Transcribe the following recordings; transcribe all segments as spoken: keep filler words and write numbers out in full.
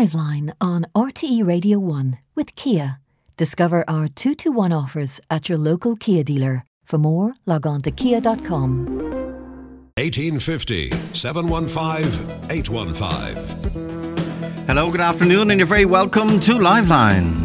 Liveline on R T E Radio one with Kia. Discover our two to one offers at your local Kia dealer. For more, log on to kia dot com. eighteen fifty, seven one five, eight one five. Hello, good afternoon, and you're very welcome to Liveline.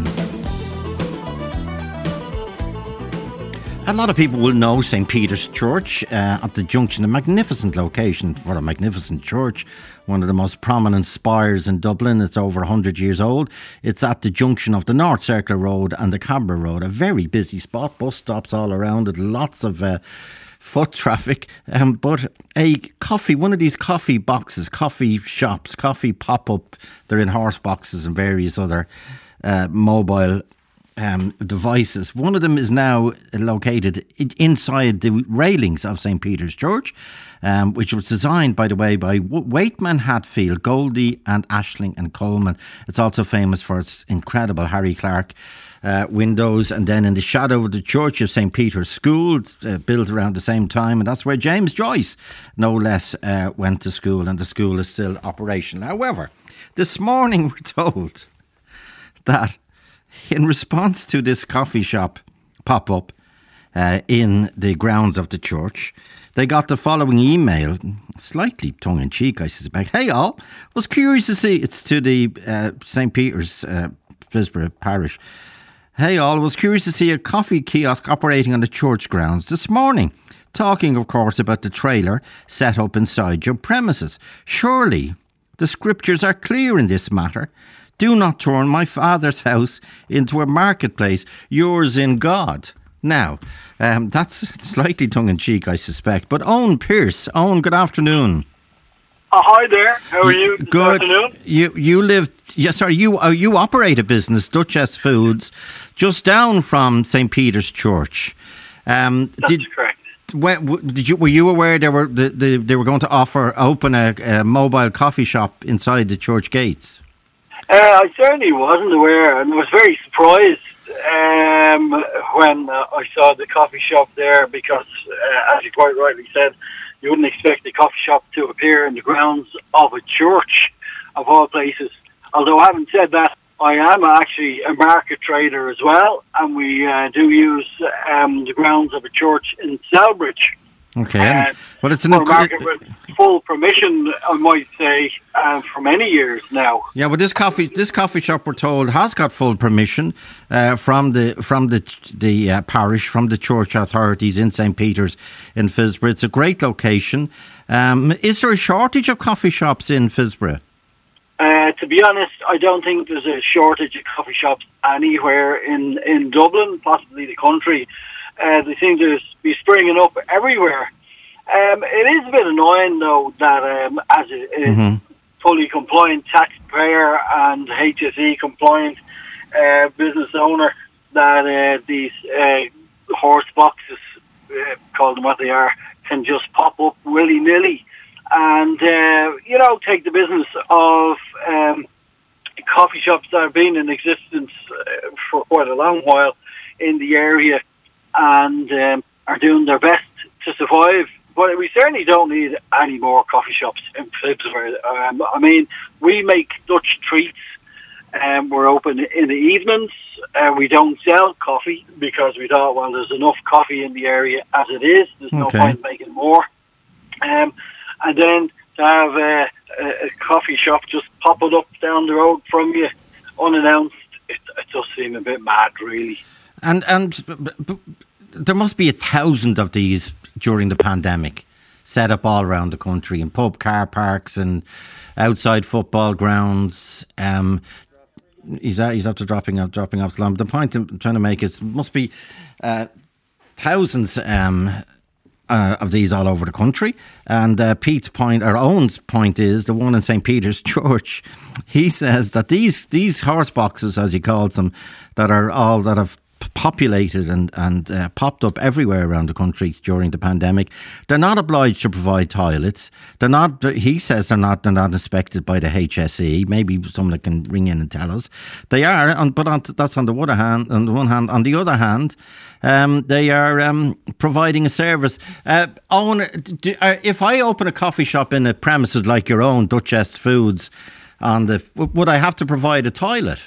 A lot of people will know Saint Peter's Church uh, at the junction, a magnificent location for a magnificent church, one of the most prominent spires in Dublin. It's over one hundred years old. It's at the junction of the North Circular Road and the Cabra Road, a very busy spot, bus stops all around it, lots of uh, foot traffic, um, but a coffee, one of these coffee boxes, coffee shops, coffee pop-up, they're in horse boxes and various other uh, mobile Um, devices. One of them is now located inside the railings of Saint Peter's Church, um, which was designed, by the way, by Waitman Hatfield, Goldie and Ashling and Coleman. It's also famous for its incredible Harry Clark uh, windows. And then in the shadow of the Church of Saint Peter's School, uh, built around the same time, and that's where James Joyce, no less, uh, went to school, and the school is still operational. However, this morning we're told that in response to this coffee shop pop-up uh, in the grounds of the church, they got the following email, slightly tongue-in-cheek, I suspect. Hey all, was curious to see, it's to the uh, Saint Peter's uh, Fisborough Parish. Hey all, was curious to see a coffee kiosk operating on the church grounds this morning. Talking, of course, about the trailer set up inside your premises. Surely the scriptures are clear in this matter. Do not turn my Father's house into a marketplace, yours in God. Now, um, that's slightly tongue-in-cheek, I suspect. But Owen Pearce, Owen, good afternoon. Oh, hi there. How are you? Good, good afternoon. You you live, yes, sorry, you uh, you operate a business, Duchess Foods, just down from Saint Peter's Church. Um, That's did, correct. When, did you were you aware they were the, the, they were going to offer open a, a mobile coffee shop inside the church gates? Uh, I certainly wasn't aware, and was very surprised um, when uh, I saw the coffee shop there, because, uh, as you quite rightly said, you wouldn't expect the coffee shop to appear in the grounds of a church, of all places. Although, having said that, I am actually a market trader as well, and we uh, do use um, the grounds of a church in Selbridge. Okay, Uh, well, it's an for a inc- market with full permission, I might say, uh, for many years now. Yeah, well, this coffee this coffee shop, we're told, has got full permission uh, from the from the the uh, parish, from the church authorities in Saint Peter's in Fisborough. It's a great location. Um, is there a shortage of coffee shops in Fisborough? Uh, to be honest, I don't think there's a shortage of coffee shops anywhere in, in Dublin, possibly the country. Uh, they seem to be springing up everywhere. Um, it is a bit annoying, though, that um, as a, a mm-hmm. fully compliant taxpayer and H S E compliant uh, business owner, that uh, these uh, horse boxes, uh, call them what they are, can just pop up willy-nilly and, uh, you know, take the business of um, coffee shops that have been in existence uh, for quite a long while in the area, and um, are doing their best to survive. But we certainly don't need any more coffee shops in Fisborough. Um, I mean, we make Dutch treats. Um, we're open in the evenings. Uh, we don't sell coffee because we thought, well, there's enough coffee in the area as it is. There's no okay. point making more. Um, and then to have a, a, a coffee shop just popping up down the road from you unannounced, it, it does seem a bit mad, really. And and b- b- there must be a thousand of these during the pandemic, set up all around the country in pub car parks and outside football grounds. Um, he's he's after dropping off dropping off the line. But the point I'm trying to make is must be uh, thousands um, uh, of these all over the country. And uh, Pete's point, our own point, is the one in Saint Peter's Church. He says that these these horse boxes, as he calls them, that are all that have populated and, and uh, popped up everywhere around the country during the pandemic, they're not obliged to provide toilets. They're not, he says they're not, they're not inspected by the H S E. Maybe someone can ring in and tell us. They are, but on, that's on the other hand, on the one hand. On the other hand, um, they are um, providing a service. Uh, Owen, do, uh, if I open a coffee shop in a premises like your own, Duchess Foods, on the. Would I have to provide a toilet?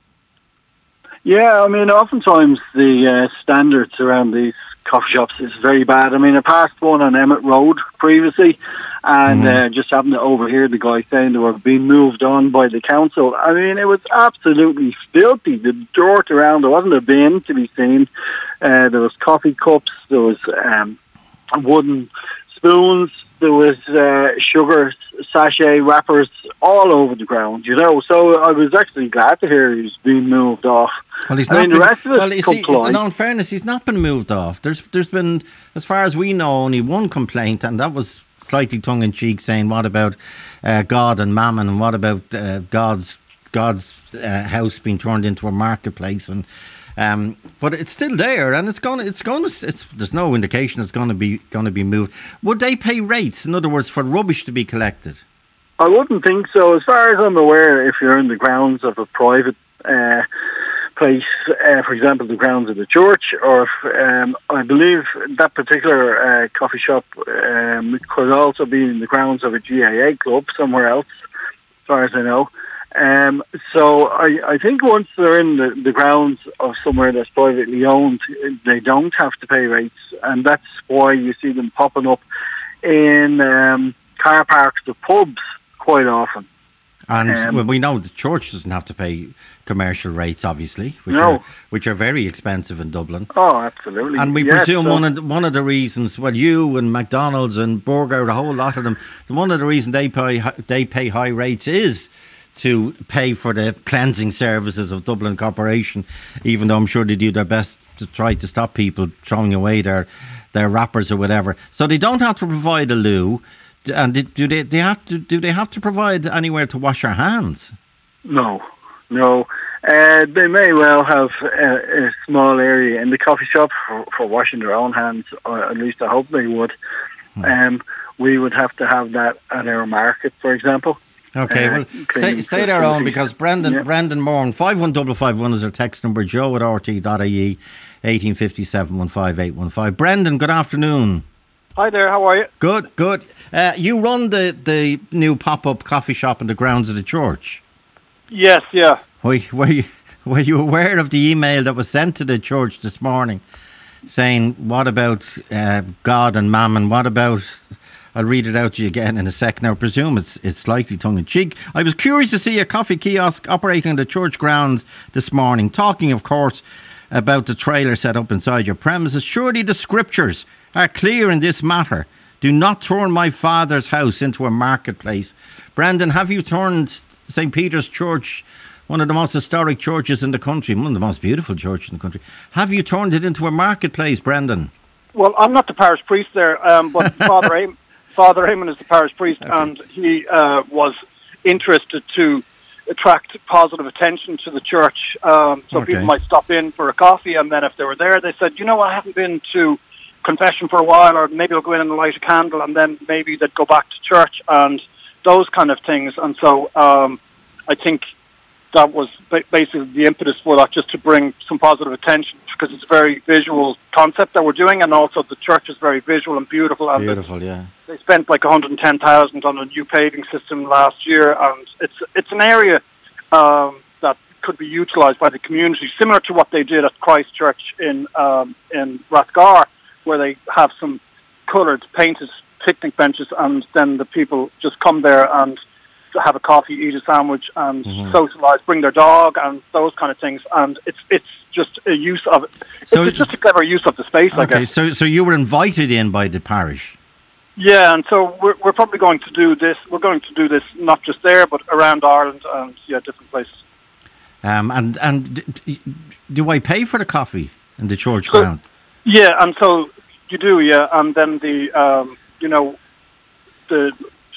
Yeah, I mean, oftentimes the uh, standards around these coffee shops is very bad. I mean, I passed one on Emmett Road previously, and mm. uh, just happened to overhear the guy saying they were being moved on by the council. I mean, it was absolutely filthy. The dirt around, there wasn't a bin to be seen. Uh, there was coffee cups, there was um, wooden spoons, there was uh, sugar sachet wrappers all over the ground, you know. So I was actually glad to hear he was being moved off. Well, he's I not mean, been, the rest of us well, see, comply. no, in fairness, he's not been moved off. There's, there's been, as far as we know, only one complaint, and that was slightly tongue-in-cheek, saying, what about uh, God and Mammon, and what about uh, God's God's uh, house being turned into a marketplace? And um, but it's still there, and it's going. It's going to. It's, there's no indication it's going to be going to be moved. Would they pay rates? In other words, for rubbish to be collected? I wouldn't think so. As far as I'm aware, if you're in the grounds of a private uh, place, uh, for example, the grounds of the church, or if, um, I believe that particular uh, coffee shop um, could also be in the grounds of a G A A club somewhere else, as far as I know. Um, so I, I think once they're in the, the grounds of somewhere that's privately owned, they don't have to pay rates, and that's why you see them popping up in um, car parks to pubs quite often. And um, well, we know the church doesn't have to pay commercial rates, obviously, which no. are which are very expensive in Dublin. Oh, absolutely. And we yes, presume so one of the, one of the reasons, well, you and McDonald's and Burger, a whole lot of them, one of the reasons they pay they pay high rates is to pay for the cleansing services of Dublin Corporation, even though I'm sure they do their best to try to stop people throwing away their their wrappers or whatever. So they don't have to provide a loo. And do they, they have to do they have to provide anywhere to wash their hands? No, no. Uh, they may well have a, a small area in the coffee shop for, for washing their own hands, or at least I hope they would. Hmm. Um, we would have to have that at our market, for example. Okay, uh, well, stay, stay there on, because Brendan, yeah. Brendan Moran, five one five five one is our text number, joe at r t dot i e, eighteen fifty, seven one five, eight one five. Brendan, good afternoon. Hi there, how are you? Good, good. Uh, you run the, the new pop-up coffee shop in the grounds of the church? Yes, yeah. Were, were, you, were you aware of the email that was sent to the church this morning saying, what about uh, God and Mammon? What about... I'll read it out to you again in a second. Now, I presume it's, it's slightly tongue-in-cheek. I was curious to see a coffee kiosk operating in the church grounds this morning, talking, of course, about the trailer set up inside your premises. Surely the scriptures are clear in this matter. Do not turn my father's house into a marketplace. Brendan, have you turned Saint Peter's Church, one of the most historic churches in the country, one of the most beautiful churches in the country, have you turned it into a marketplace, Brendan? Well, I'm not the parish priest there, um, but Father Eamon, Father Eamon is the parish priest, okay. and he uh, was interested to attract positive attention to the church, um, so okay. people might stop in for a coffee, and then if they were there, they said, you know, I haven't been to confession for a while, or maybe I'll go in and light a candle, and then maybe they'd go back to church, and those kind of things. And so um, I think that was basically the impetus for that, just to bring some positive attention, because it's a very visual concept that we're doing, and also the church is very visual and beautiful. And beautiful, yeah. They spent like one hundred ten thousand on a new paving system last year, and it's it's an area um, that could be utilised by the community, similar to what they did at Christ Church in um, in Rathgar, where they have some coloured, painted picnic benches, and then the people just come there and have a coffee, eat a sandwich, and mm-hmm. socialise, bring their dog, and those kind of things. And it's it's just a use of it. So it's just a clever use of the space, okay, I guess. So, so you were invited in by the parish? Yeah, and so we're we're probably going to do this. We're going to do this not just there, but around Ireland and yeah, different places. Um, and and d- do I pay for the coffee in the church so, ground? Yeah, and so you do, yeah, and then the um, you know the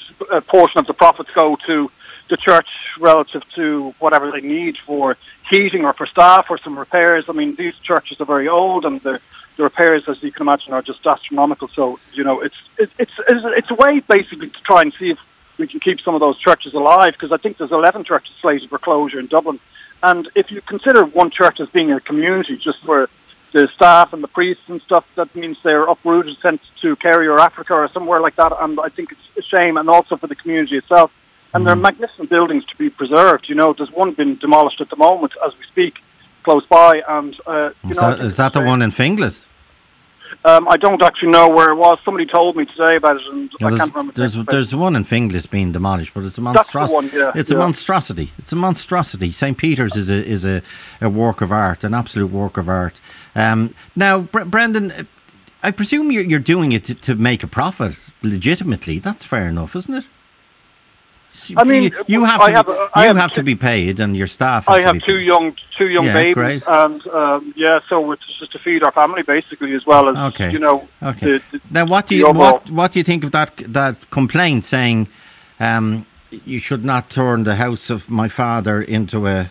a portion of the profits go to the church relative to whatever they need for heating or for staff or some repairs. I mean, these churches are very old, and the, the repairs, as you can imagine, are just astronomical. So, you know, it's it, it's it's a way basically to try and see if we can keep some of those churches alive, because I think there's eleven churches slated for closure in Dublin. And if you consider one church as being a community, just where the staff and the priests and stuff, that means they're uprooted, sent to Kerry or Africa or somewhere like that. And I think it's a shame, and also for the community itself. And they're magnificent buildings to be preserved. You know, there's one being demolished at the moment as we speak, close by. And uh, you is know, that, is that the one in Finglas? Um, I don't actually know where it was. Somebody told me today about it, and Yeah, I there's, can't remember. there's, the there's one in Finglas being demolished, but it's a That's the monstrosity. one, yeah, It's a yeah. monstrosity. It's a monstrosity. Saint Peter's is a is a, a work of art, an absolute work of art. Um, now, Bre- Brendan, uh, I presume you're, you're doing it to, to make a profit legitimately. That's fair enough, isn't it? I mean, you, you have I to have, be, uh, I you have have two- to be paid, and your staff. Have I to have be two paid. young, two young Yeah, babies, great. and um, yeah, so it's just to feed our family basically, as well as Okay. you know. Okay. The, the, now, what do the you overall- what what do you think of that that complaint saying um, you should not turn the house of my father into a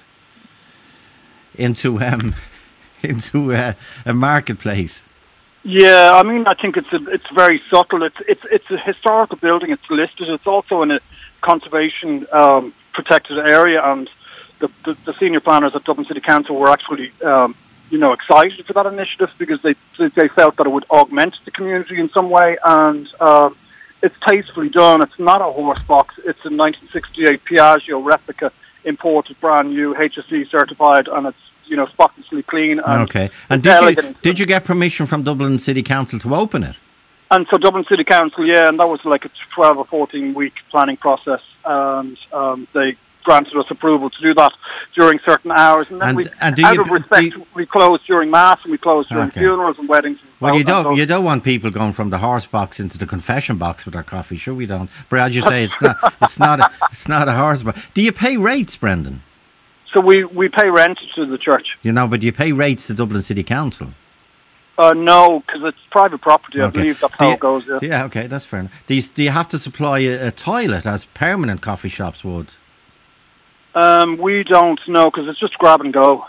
into um into a, a marketplace? Yeah, I mean, I think it's a, it's very subtle. It's it's it's a historical building. It's listed. It's also in a conservation um, protected area, and the, the the senior planners at Dublin City Council were actually um, you know excited for that initiative because they they felt that it would augment the community in some way, and um, it's tastefully done. It's not a horse box. It's a nineteen sixty-eight Piaggio replica, imported brand new, H S E certified, and it's you know spotlessly clean. And Okay. And it's did you elegant. did you get permission from Dublin City Council to open it? And so Dublin City Council, yeah, and that was like a twelve or fourteen week planning process, and um, they granted us approval to do that during certain hours. And then And- we, and do out you- of respect, do you- we closed during mass and we closed during Okay. funerals and weddings. And Well, you so- and don't so- you don't want people going from the horse box into the confession box with their coffee. Sure, we don't. But as you say, it's not it's not a, it's not a horse box. Do you pay rates, Brendan? So we, we pay rent to the church. You know, but do you pay rates to Dublin City Council? Uh, no, because it's private property. I Okay. believe that's Do how you- it goes. Yeah. Yeah, okay, that's fair enough. Do you, do you have to supply a, a toilet as permanent coffee shops would? Um, we don't know because it's just grab and go,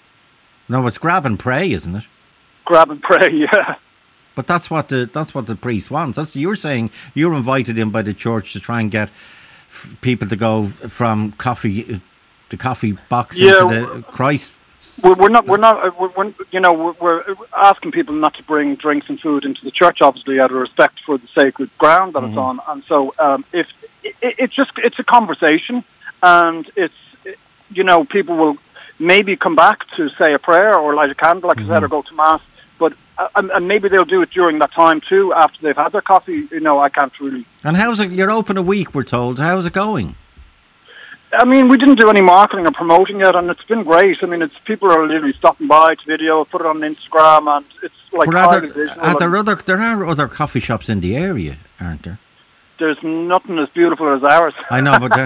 No, it's grab and pray, isn't it? grab and pray. Yeah. But that's what the that's what the priest wants. That's you're saying you're invited in by the church to try and get f- people to go from coffee, the coffee box Yeah, into the Christ. We're, we're not. We're not. Uh, we're, we're, you know, we're, we're asking people not to bring drinks and food into the church, obviously, out of respect for the sacred ground that it's on. And so, um, if it, it's just it's a conversation, and it's you know, people will maybe come back to say a prayer or light a candle, like I said, or go to mass. But uh, and, and maybe they'll do it during that time too, after they've had their coffee. You know, I can't really. And how's it? You're open a week, we're told. How's it going? I mean, we didn't do any marketing or promoting yet, and it's been great. I mean, it's people are literally stopping by to video, put it on Instagram, and it's like But are highly there, visual. are there and other there are other coffee shops in the area, aren't there? there's nothing as beautiful as ours. I know, but there,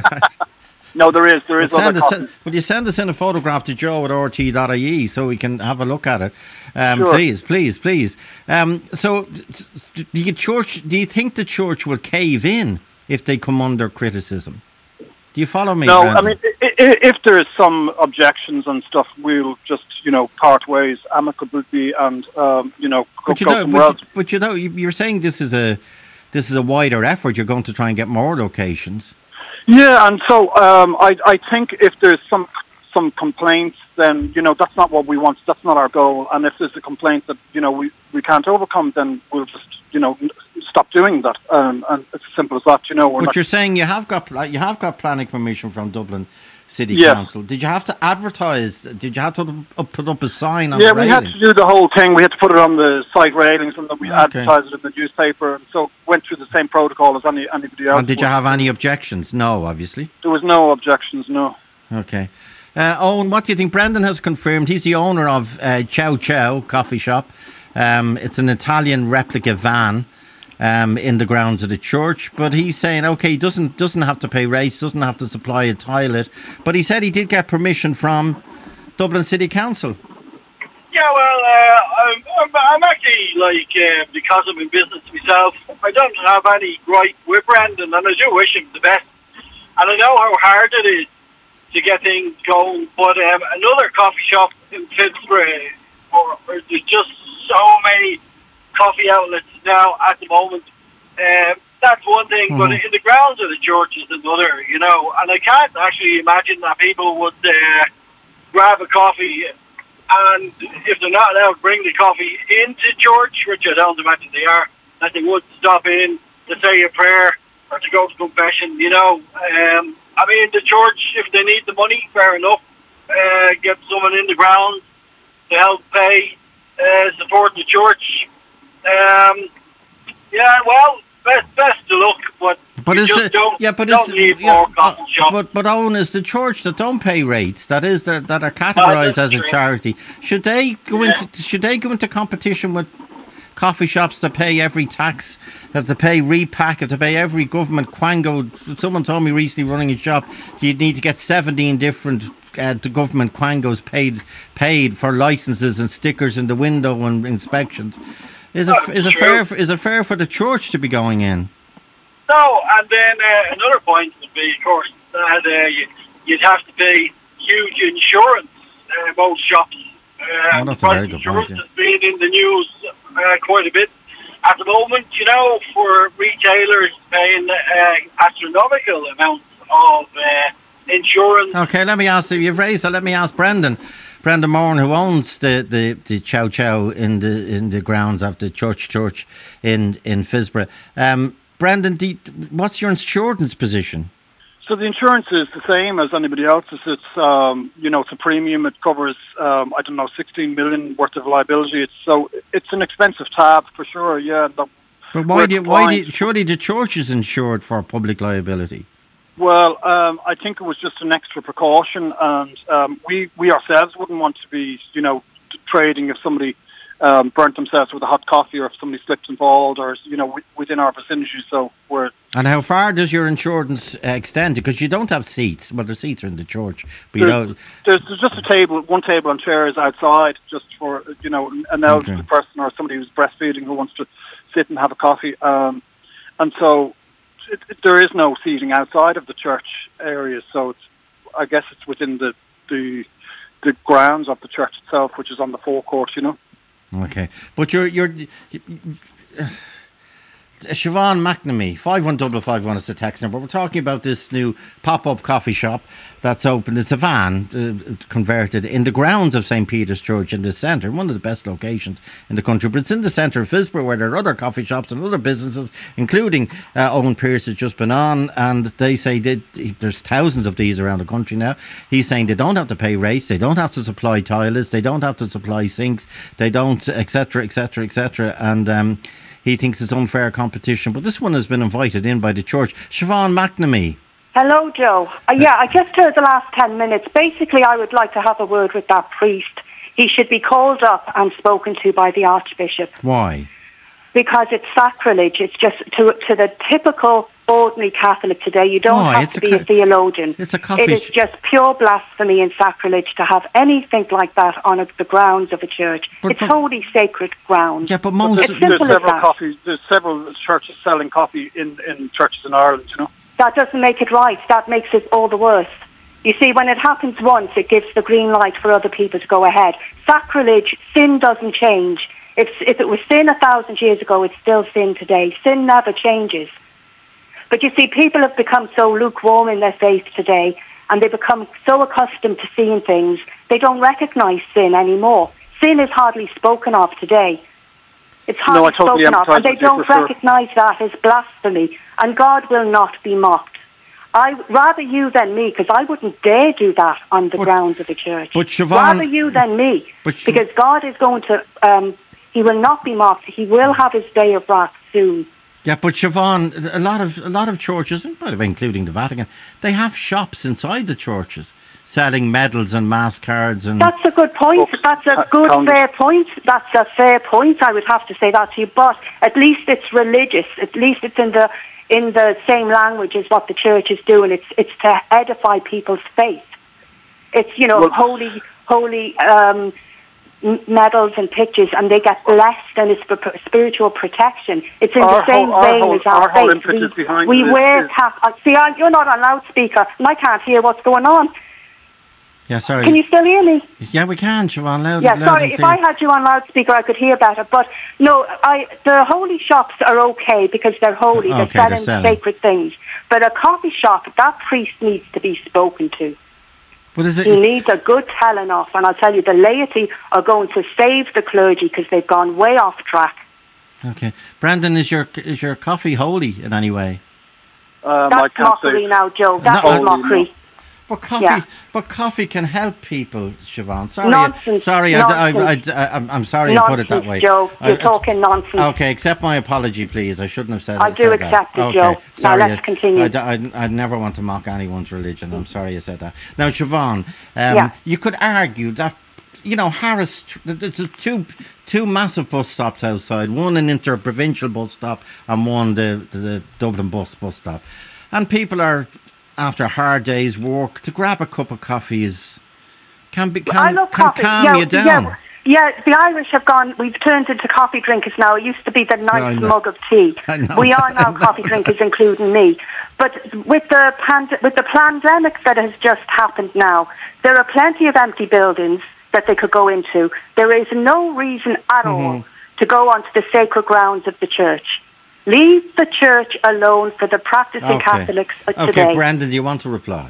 No, there is. There is Well, other send us, coffees. will you send us in a photograph to Joe at r t dot I E so we can have a look at it? Um, Sure. Please, please, please. Um, so, d- do you church? Do you think the church will cave in if they come under criticism? Do you follow me? No, Brendan? I mean, i- i- if there is some objections and stuff, we'll just, you know, part ways amicably and, um, you know, go, but you go know, somewhere but, else. you- but you know, you- you're saying this is a this is a wider effort. You're going to try and get more locations. Yeah, and so um, I, I think if there's some some complaints, then, you know, that's not what we want. That's not our goal. And if there's a complaint that, you know, we, we can't overcome, then we'll just, you know, n- stop doing that. Um, and it's as simple as that, you know. We're But not, you're saying you have got pla- you have got planning permission from Dublin City Yes. Council. Did you have to advertise? Did you have to up, put up a sign on yeah, the we had railings? to do the whole thing. We had to put it on the site railings, and then we Okay. advertised it in the newspaper. And so went through the same protocol as any anybody else. And did you would. have any objections? No, obviously. There was no objections, no. Okay. Uh, Owen, what do you think? Brendan has confirmed he's the owner of uh, Chow Chow Coffee Shop. Um, it's an Italian replica van um, in the grounds of the church. But he's saying, okay, he doesn't, doesn't have to pay rates, doesn't have to supply a toilet. But he said he did get permission from Dublin City Council. Yeah, well, uh, I'm, I'm, I'm actually, like, uh, because I'm in business myself, I don't have any gripe with Brendan, and I do wish him the best. And I know how hard it is to get things going, but um, another coffee shop in Fitzroy, or, or there's just so many coffee outlets now at the moment. Um, that's one thing, Mhm. but in the grounds of the church is another, you know, and I can't actually imagine that people would uh, grab a coffee and if they're not allowed to bring the coffee into church, which I don't imagine they are, that they would stop in to say a prayer or to go to confession. You know, um, I mean, the church, if they need the money, fair enough. Uh, get someone in the ground to help pay, uh, support the church. Um, yeah, well, best best of luck, but. But you is just it, don't, yeah, but don't is, need yeah, more coffee uh, shops. But but Owen, is the church that don't pay rates, that is that that are categorised as a true. charity, should they go Yeah. into should they go into competition with coffee shops that pay every tax, have to pay repack, have to pay every government quango? Someone told me recently, running a shop, you'd need to get seventeen different uh, government quangos paid paid for licences and stickers in the window and inspections. Is it That's is it true. fair is it fair for the church to be going in? No, and then uh, another point would be, of course, that uh, you, you'd have to pay huge insurance, uh, most shops. Uh, Oh, that's a very good insurance point, yeah. has been in the news uh, quite a bit at the moment, you know, for retailers paying uh, astronomical amounts of uh, insurance. Okay, let me ask you. You've raised that. Let me ask Brendan. Brendan Moran, who owns the, the, the Chow Chow in the in the grounds of the Church Church in in Fisborough. Um, Brendan, do you, what's your insurance position? So the insurance is the same as anybody else's. It's um, you know, it's a premium. It covers um, I don't know sixteen million worth of liability. It's so it's an expensive tab for sure. Yeah. The, But why we're do you, why do you, compliant. surely the church is insured for public liability? Well, um, I think it was just an extra precaution, and um, we we ourselves wouldn't want to be you know t- trading if somebody um, burnt themselves with a hot coffee, or if somebody slipped and falled, or you know w- within our vicinity. So we're And how far does your insurance uh, extend? Because you don't have seats. Well, the seats are in the church, but you There's- know. There's, there's just a table, one table and chairs outside, just for you know an elderly Okay. person or somebody who's breastfeeding who wants to sit and have a coffee. Um, and so it, it, there is no seating outside of the church area. So it's, I guess it's within the the the grounds of the church itself, which is on the forecourt. You know. Okay, but you're you're. Uh, Siobhan McNamee, five one double five one is the text number. We're talking about this new pop-up coffee shop that's open. It's a van uh, converted in the grounds of Saint Peter's Church in the centre, one of the best locations in the country. But it's in the centre of Fisborough, where there are other coffee shops and other businesses, including uh, Owen Pearce has just been on, and they say they, there's thousands of these around the country now. He's saying they don't have to pay rates, they don't have to supply toilets, they don't have to supply sinks, they don't, et cetera, et cetera, et cetera. And um, he thinks it's unfair competition, but this one has been invited in by the church. Siobhan McNamee. Hello, Joe. Uh, yeah, I just heard the last ten minutes. Basically, I would like to have a word with that priest. He should be called up and spoken to by the Archbishop, Why? because it's sacrilege. It's just to to the typical ordinary Catholic today. You don't Why? have It's to a be co- a theologian. it's a coffee It is sh- just pure blasphemy and sacrilege to have anything like that on a, the grounds of a church. But- it's but- holy, sacred ground. Yeah, but But most... there's, It's there's simple as several that. coffees. There's several churches selling coffee in, in churches in Ireland. You know. That doesn't make it right. That makes it all the worse. You see, when it happens once, it gives the green light for other people to go ahead. Sacrilege, sin doesn't change. If, if it was sin a thousand years ago, it's still sin today. Sin never changes. But you see, people have become so lukewarm in their faith today, and they become so accustomed to seeing things, they don't recognise sin anymore. Sin is hardly spoken of today. It's hardly No, I totally spoken of, empathise and they with you, don't for sure. recognise that as blasphemy, and God will not be mocked. I rather you than me, because I wouldn't dare do that on the But- grounds of the church. but Siobhan- rather you than me, But Siobhan- because God is going to. Um, he will not be mocked. He will have his day of wrath soon. Yeah, but Siobhan, a lot of a lot of churches, and by the way, including the Vatican, they have shops inside the churches selling medals and mass cards and. That's a good point. Books, That's a ca- good, calendars. fair point. That's a fair point. I would have to say that to you. But at least it's religious. At least it's in the in the same language as what the church is doing. It's it's to edify people's faith. It's you know Well- holy holy um, m- medals and pictures, and they get blessed, and it's for p- spiritual protection. It's in Our the same whole- our vein whole- as our, our whole faith. impetus We, behind we it is- wear is- cap. uh, See, I, you're not on loudspeaker, and I can't hear what's going on. Yeah, sorry. Can you still hear me? Yeah, we can, Siobhan. Loud, Yeah, loud sorry, and if clear. I had you on loudspeaker, I could hear better. But no, I the holy shops are okay because they're holy. Okay, they're, they're selling selling. sacred things. But a coffee shop, that priest needs to be spoken to. But is it? He needs a good telling off. And I'll tell you, the laity are going to save the clergy because they've gone way off track. Okay, Brandon, is your is your coffee holy in any way? Um, That's I can't mockery say. now, Joe. That's No, mockery. But coffee, Yeah. but coffee can help people, Siobhan. Sorry, Nonsense. sorry, I, I, I, Nonsense. I, I'm, I'm sorry to put it that Nonsense, way. Joe. I- You're I- talking nonsense. Okay, accept my apology, please. I shouldn't have said. I do said accept that. it, Okay, Joe. Now sorry. let's I- continue. I, I, I never want to mock anyone's religion. I'm sorry I said that. Now, Siobhan, um, Yeah. you could argue that, you know, Harris. There's two two massive bus stops outside. One an inter-provincial bus stop, and one the the Dublin bus bus stop, and people are, after a hard day's work, to grab a cup of coffee is can be can, I love can coffee. calm yeah, you down. Yeah, yeah, the Irish have gone, we've turned into coffee drinkers now. It used to be the I nice know. mug of tea. I know We are that, I now know coffee that. drinkers, including me. But with the, pand- with the pandemic that has just happened now, there are plenty of empty buildings that they could go into. There is no reason at all to go onto the sacred grounds of the church. Leave the church alone for the practicing Okay. Catholics of Okay, today. Brandon, do you want to reply?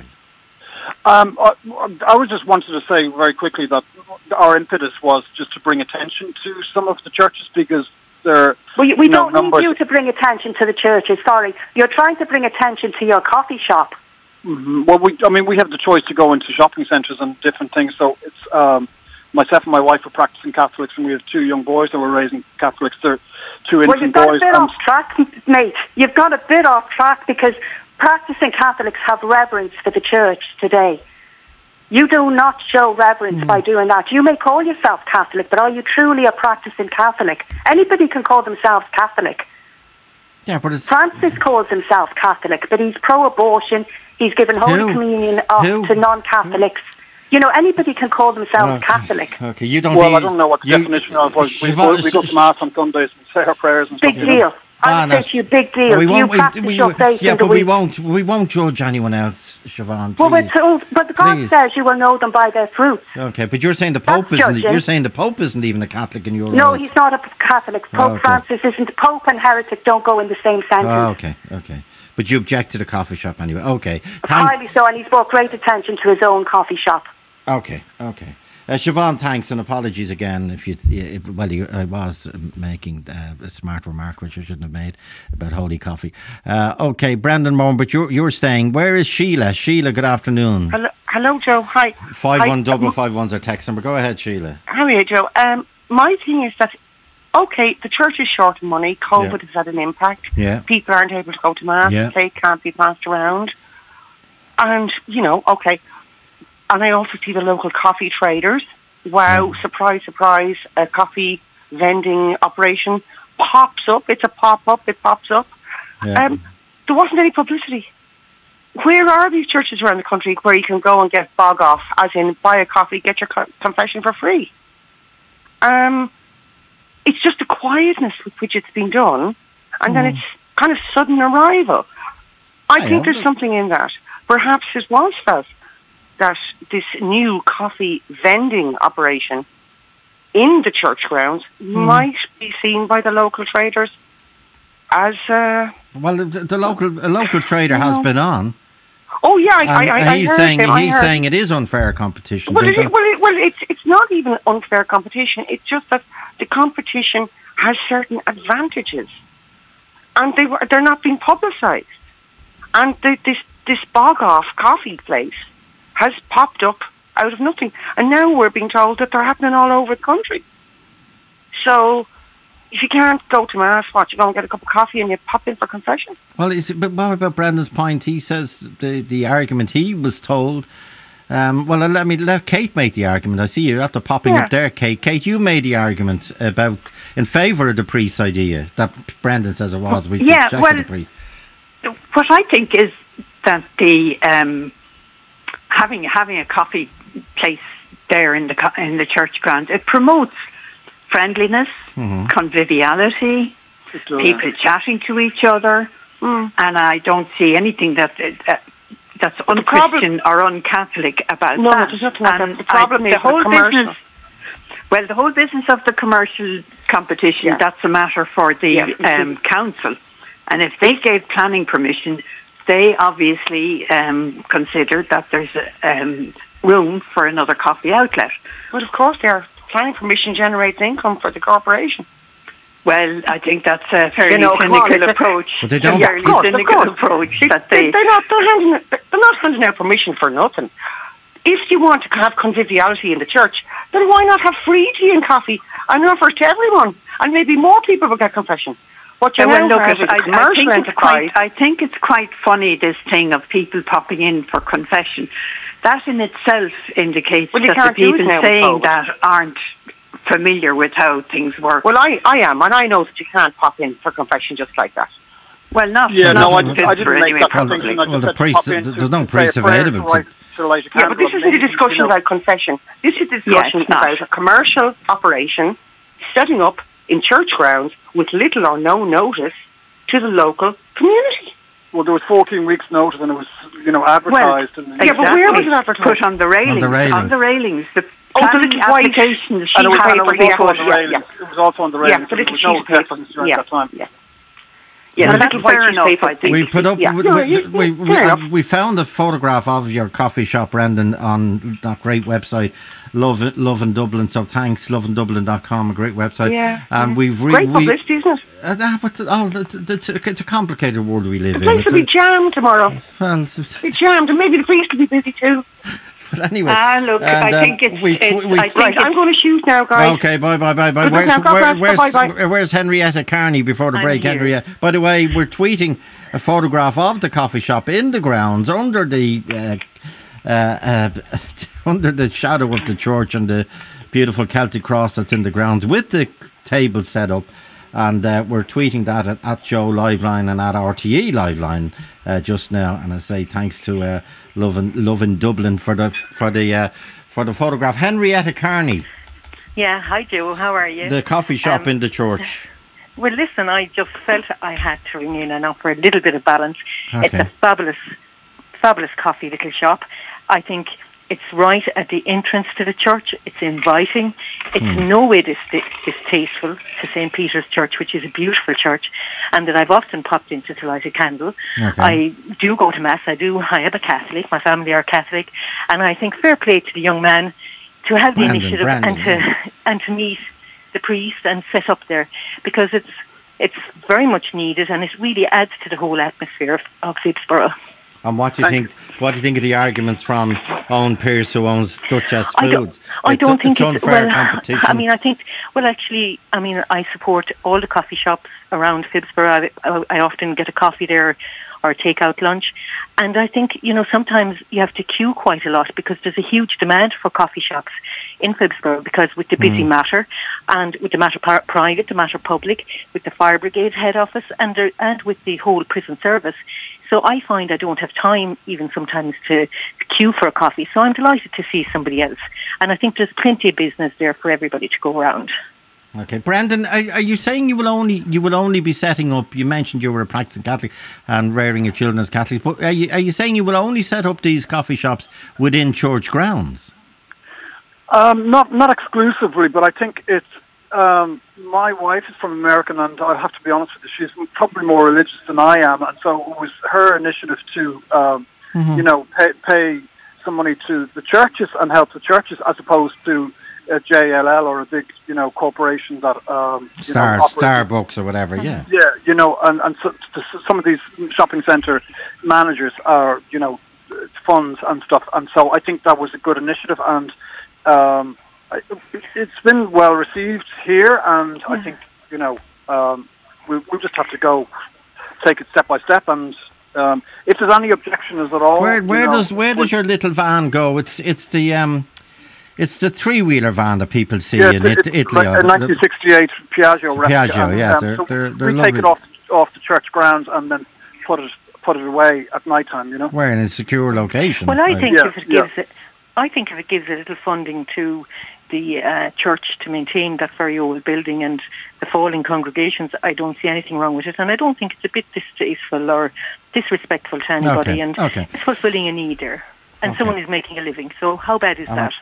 Um, I, I was just wanted to say very quickly that our impetus was just to bring attention to some of the churches because they're. We, we you know, don't numbers. need you to bring attention to the churches, sorry. You're trying to bring attention to your coffee shop. Mhm. Well, we, I mean, we have the choice to go into shopping centres and different things. So it's um, myself and my wife are practicing Catholics, and we have two young boys that we're raising Catholics. They're two Well, infant you've got boys. a bit and off track, mate. You've got a bit off track because practicing Catholics have reverence for the church today. You do not show reverence by doing that. You may call yourself Catholic, but are you truly a practicing Catholic? Anybody can call themselves Catholic. Yeah, but it's Francis calls himself Catholic, but he's pro-abortion. He's given Holy Who? Communion off Who? to non-Catholics. You know, anybody can call themselves Okay. Catholic. Okay, you don't. well, I eat- don't know what the you- definition of was. We, Siobhan- we go to mass on Sundays and say our prayers and Big stuff. you know. deal. I would Ah, say to you, big deal. Oh, we Do you won't. we- practice we- your faith yeah, in the but we week? won't. We won't judge anyone else, Siobhan. Well, we're please. told, but God Please. says you will know them by their fruits. Okay, but you're saying the Pope That's isn't. judging. You're saying the Pope isn't even a Catholic in your No, eyes. he's not a Catholic. Pope Okay. Francis isn't. Pope and heretic don't go in the same sentence. Oh, okay, okay. But you object to the coffee shop anyway. Okay, thanks. Highly so, and he's brought great attention to his own coffee shop. Okay, okay. Uh, Siobhan, thanks and apologies again if you. If, well, you, I was making uh, a smart remark which I shouldn't have made about holy coffee. Uh, okay, Brendan Moore, but you're you're staying. Where is Sheila? Sheila, good afternoon. Hello, hello, Joe. Hi. Five Hi. one double five one's our text number. Go ahead, Sheila. How are you, Joe? Um, my thing is that, okay, the church is short of money. COVID Yeah. has had an impact. Yeah. People aren't able to go to mass. Yeah. Faith can't be passed around. And, you know, okay. And I also see the local coffee traders. Wow, surprise, surprise, a coffee vending operation pops up. It's a pop-up. It pops up. Yeah. Um, there wasn't any publicity. Where are these churches around the country where you can go and get bog off, as in buy a coffee, get your co- confession for free? Um, it's just the quietness with which it's been done, and then it's kind of sudden arrival. I I think know. there's something in that. Perhaps it was felt that this new coffee vending operation in the church grounds might be seen by the local traders as... Uh, Well, the, the local a local trader has No. been on. oh, yeah, I, And I, I, I he's heard saying him. I he's heard- saying it is unfair competition. Well, They it, don't- well, it, well, it's it's not even unfair competition. It's just that the competition has certain advantages, and they were they're not being publicised. And the, this this bog off coffee place has popped up out of nothing, and now we're being told that they're happening all over the country. So, if you can't go to mass, what, you go and get a cup of coffee and you pop in for confession? Well, is it, but what about Brendan's point? He says the the argument he was told. Um, well, let me let Kate make the argument. I see you after popping Yeah. up there, Kate. Kate, you made the argument about in favour of the priest idea that Brendan says it was. We Yeah, rejected well, the priest. What I think is that the um, having having a coffee place there in the co- in the church grounds, it promotes friendliness, Mm-hmm. conviviality, people chatting to each other, Mm. and I don't see anything that uh, that's unchristian or un-Catholic about No, that. there's nothing like And that. The problem I, is the whole the commercial. business. Well, the whole business of the commercial competition, Yeah. that's a matter for the Yeah. um, council. And if they gave planning permission, they obviously um, considered that there's um, room for another coffee outlet. But of course, their planning permission generates income for the corporation. Well, I think that's a fairly You know, come cynical on, approach. But they don't- A fairly Of course, of cynical course. approach They, that they, they. they're not. They're, handing, they're not handing out permission for nothing. If you want to have conviviality in the church, then why not have free tea and coffee and offer it to everyone? And maybe more people will get confession. What you Yeah, well, now look, have I, is a I commercial think it's enterprise. quite. I think it's quite funny, this thing of people popping in for confession. That in itself indicates Well, you that the can't do it people now with saying COVID. that aren't familiar with how things work. Well, I, I am, and I know that you can't pop in for confession just like that. Well, not Yeah, not no, I, in didn't- I Pittsburgh didn't make anyway, that probably. distinction. I just Well, the said to priest- pop in there's to no say priest a prayer available to to- light- to light a Yeah, but candle this and isn't a maybe, discussion you know, about confession. This is a Yeah, discussion it's not. about a commercial operation setting up in church grounds with little or no notice to the local community. Well, there was fourteen weeks' notice, and it was, you know, advertised. and Yeah, but where was it advertised? Put on the railings. On the railings. On the railings. The Oh, the planning little white- application, the sheet and it was, paper, and it was yeah, also on the yeah, railings. yeah. It was also on the Yeah, railings. the There little was no sheet of paper. acceptance during Yeah, that time. yeah. Yeah, Well, the that's little white fair sheet of enough, paper. I think. We put up. Yeah. We, No, we, you- we, we, fair enough. we found a photograph of your coffee shop, Brendan, on that great website, Love It, Love in Dublin. So thanks, love in dublin dot com, a great website. Yeah. And we've re- Great we, publicity, isn't it? uh, that- but, oh, the, the, the, it's a complicated world we live The in. place It's will be a- jammed tomorrow. well, it's- Be jammed, and maybe the priest will be busy too. but anyway. Ah, look, and, I um, think it's. we- it's we- I think Right, it's I'm going to shoot now, guys. Okay, bye, bye, bye, bye. Good luck Where's, now. God where, bless. where's, Bye-bye. where's Henrietta Carney before the I'm break? here. Henrietta. By the way, we're tweeting a photograph of the coffee shop in the grounds under the uh, uh, uh, under the shadow of the church and the beautiful Celtic cross that's in the grounds with the table set up. And uh, we're tweeting that at, at Joe Liveline and at R T E Liveline uh, just now. And I say thanks to uh, Love in, Love in Dublin for the for the uh, for the photograph. Henrietta Carney, Yeah, hi Joe, how are you? the coffee shop Um, in the church. Well, listen, I just felt I had to ring in and offer a little bit of balance. It's Okay. a fabulous, fabulous coffee little shop. I think it's right at the entrance to the church. It's inviting. It's Hmm. no way dis- distasteful to Saint Peter's Church, which is a beautiful church, and that I've often popped into to light a candle. Okay. I do go to Mass. I do. I am a Catholic. My family are Catholic. And I think fair play to the young man to have the Brandon, initiative Brandon, and to yeah. and to meet the priest and set up there, because it's it's very much needed, and it really adds to the whole atmosphere of, of Phibsborough. And what do you think? What do you think of the arguments from Owen Pearce, who owns Duchess I don't, Foods? I it's, don't think it's it's unfair well, competition. I mean, I think well, actually, I mean, I support all the coffee shops around Phibsborough. I, I often get a coffee there or take out lunch, and I think you know sometimes you have to queue quite a lot because there's a huge demand for coffee shops in Phibsborough, because with the busy matter and with the matter par- private, the matter public, with the fire brigade head office, and there, and with the whole prison service. So I find I don't have time even sometimes to queue for a coffee. So I'm delighted to see somebody else. And I think there's plenty of business there for everybody to go around. Okay, Brandon, are, are you saying you will only you will only be setting up? You mentioned you were a practicing Catholic and rearing your children as Catholics, but are you are you saying you will only set up these coffee shops within church grounds? Um, not not exclusively, but I think it's. Um, my wife is from America, and I have to be honest with you, she's probably more religious than I am, and so it was her initiative to, um, Mm-hmm. you know, pay, pay some money to the churches and help the churches, as opposed to a J L L or a big, you know, corporation that um, you Star know, operates- Starbucks or whatever, yeah. Yeah, you know, and and so, to, some of these shopping centre managers are, you know, funds and stuff, and so I think that was a good initiative, and um, I, it's been well received here, and I think you know um, we we just have to go take it step by step, and um, if there's any objections at all, Where where you know, does where does your little van go? It's it's the um, it's the three wheeler van that people see yeah, in it's, it, it's Italy. like or a the- the- nineteen sixty-eight Piaggio replica, Piaggio, and, yeah, um, they're- so they're- they're we take lovely. it off off the church grounds and then put it put it away at night time, you know. Where in a secure location. Well, I Like- think Yeah, if it yeah. gives it, I think if it gives a little funding to the uh, church to maintain that very old building and the falling congregations, I don't see anything wrong with it, and I don't think it's a bit distasteful or disrespectful to anybody. Okay, And okay. it's fulfilling a need there, and Okay. someone is making a living. So how bad is Um, that?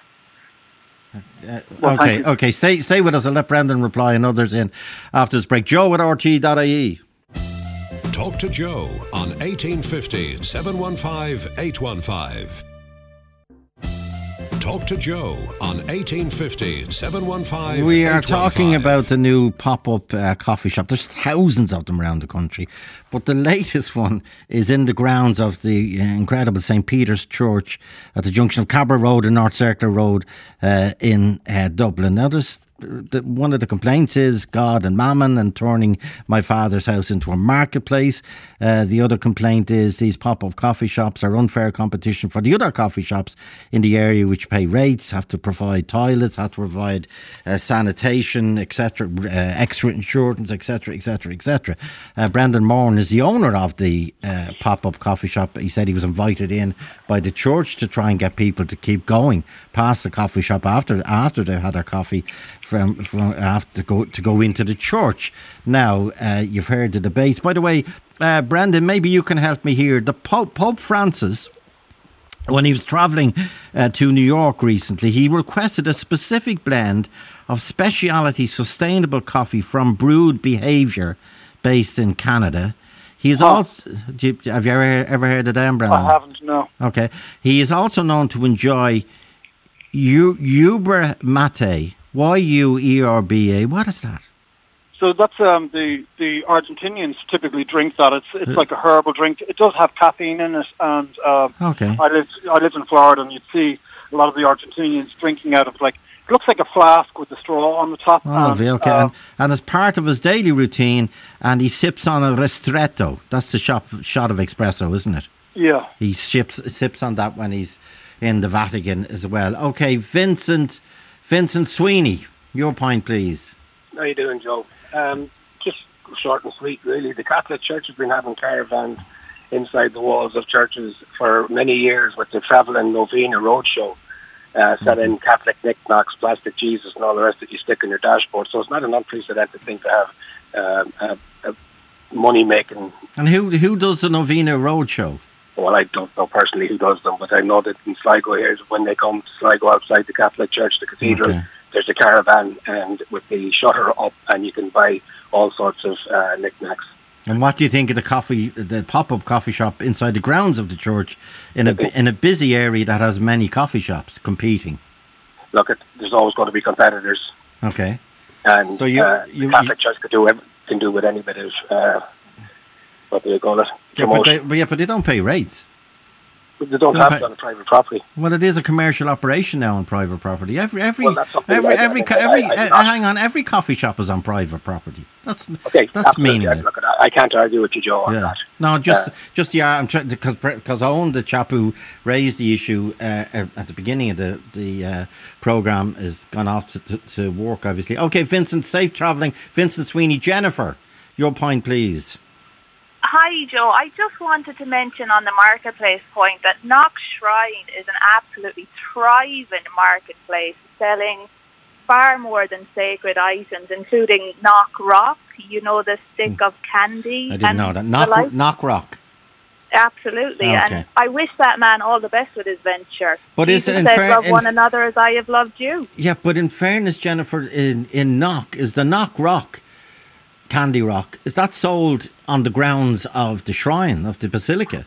Uh, Well, okay, thank you. okay. Stay, stay with us. I'll let Brendan reply and others in after this break. Joe at R T E dot I E. Talk to Joe on eighteen fifty, seven one five, eight one five. Talk to Joe on eighteen fifty, seven one five, We are eight one five. talking about the new pop-up uh, coffee shop. There's thousands of them around the country, but the latest one is in the grounds of the uh, incredible Saint Peter's Church at the junction of Cabra Road and North Circular Road uh, in uh, Dublin. Now, there's The, one of the complaints is God and Mammon and turning my father's house into a marketplace. Uh, the other complaint is these pop-up coffee shops are unfair competition for the other coffee shops in the area which pay rates, have to provide toilets, have to provide uh, sanitation, et cetera, uh, extra insurance, et cetera, et cetera, et cetera. Uh, Brendan Moran is the owner of the uh, pop-up coffee shop. He said he was invited in by the church to try and get people to keep going past the coffee shop after after they had their coffee. From, from after to go to go into the church. Now uh, you've heard the debates. By the way, uh, Brendan, maybe you can help me here. The Pope, Pope Francis, when he was travelling uh, to New York recently, he requested a specific blend of specialty sustainable coffee from Brewed Behaviour, based in Canada. He is Oh. also. do you- Have you ever ever heard of them, Brendan? I haven't, no. Okay. He is also known to enjoy U- Yerba Mate. Y U E R B A. What is that? So that's um, the the Argentinians typically drink that. It's it's like a herbal drink. It does have caffeine in it, and uh, Okay. I lived I lived in Florida, and you'd see a lot of the Argentinians drinking out of like it looks like a flask with a straw on the top. Oh, lovely. and, Okay. uh, and, and as part of his daily routine, and he sips on a ristretto. That's the shop, shot of espresso, isn't it? yeah. He sips sips on that when he's in the Vatican as well. Okay, Vincent, Vincent Sweeney, your point, please. How you doing, Joe? Um, just short and sweet, really. The Catholic Church has been having caravans inside the walls of churches for many years with the travelling Novena Roadshow, uh, selling Catholic knickknacks, plastic Jesus, and all the rest that you stick on your dashboard. So it's not an unprecedented thing to have um, a, a money-making. And who who does the Novena Roadshow? Well, I don't know personally who does them, but I know that in Sligo here, when they come to Sligo outside the Catholic Church, the cathedral, Okay. there's a caravan and with the shutter up, and you can buy all sorts of uh, knickknacks. And what do you think of the coffee, the pop-up coffee shop inside the grounds of the church, in a bu- in a busy area that has many coffee shops competing? Look, it, there's always going to be competitors, Okay. and So you- uh, you- the Catholic Church can do ev- can do with any bit of uh, what do you call it? Yeah, but they, but yeah, but they don't pay rates. But they don't don't have pay- it on a private property. Well, it is a commercial operation now on private property. Every every Well, that's something every I- every I- co- I- every I- I- uh, hang on, every coffee shop is on private property. That's Okay, that's absolutely. meaningless. Look, I, I can't argue with you, Joe, on Yeah. that. No, just Uh, just yeah. I'm trying because because I own the chap who raised the issue uh, at the beginning of the the uh, program is gone off to, to to work obviously. Okay, Vincent, safe travelling. Vincent Sweeney, Jennifer, your point, please. Hi, Joe. I just wanted to mention on the marketplace point that Knock Shrine is an absolutely thriving marketplace, selling far more than sacred items, including Knock Rock, you know, the stick of candy. I didn't and know that. the Knock like. Knock Rock. Absolutely. Okay. And I wish that man all the best with his venture. But is Jesus it in said, fair- love in one f- another as I have loved you. Yeah, but in fairness, Jennifer, in in Knock is the Knock Rock, Candy Rock. Is that sold on the grounds of the shrine of the basilica?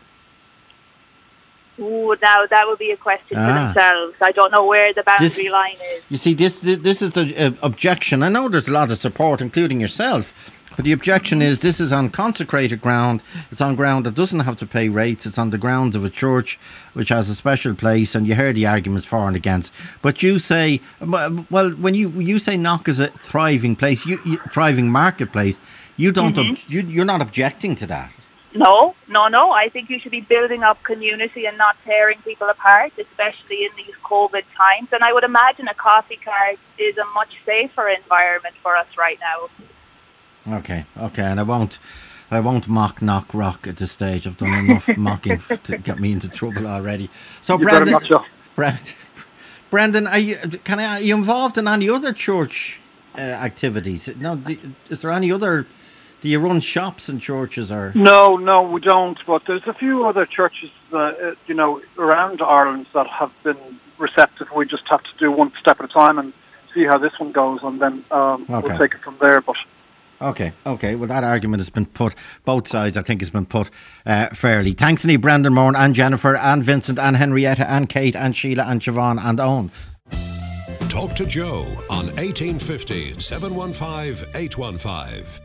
Ooh, now that would be a question Ah. for themselves. I don't know where the boundary This- line is. You see, this this is the uh, objection. I know there's a lot of support, including yourself, but the objection is this is on consecrated ground. It's on ground that doesn't have to pay rates. It's on the grounds of a church which has a special place, and you hear the arguments for and against. But you say, well, when you you say Knock is a thriving place, you, you thriving marketplace, you don't Mhm. ob- you, you're not objecting to that. No, no, no. I think you should be building up community and not tearing people apart, especially in these COVID times. And I would imagine a coffee cart is a much safer environment for us right now. Okay, okay, and I won't, I won't mock Knock Rock at this stage. I've done enough mocking to get me into trouble already. So, You better Brendan, knock yourself. Brand, Brendan, are you can I, are you involved in any other church uh, activities? No, do, is there any other? Do you run shops in churches or? No, no, we don't. But there's a few other churches, that, uh, you know, around Ireland that have been receptive. We just have to do one step at a time and see how this one goes, and then um, Okay. we'll take it from there. But Okay, okay. Well, that argument has been put, both sides, I think, has been put uh, fairly. Thanks, Annie, Brendan Moran, and Jennifer, and Vincent, and Henrietta, and Kate, and Sheila, and Siobhan, and Owen. Talk to Joe on eighteen fifty, seven one five, eight one five.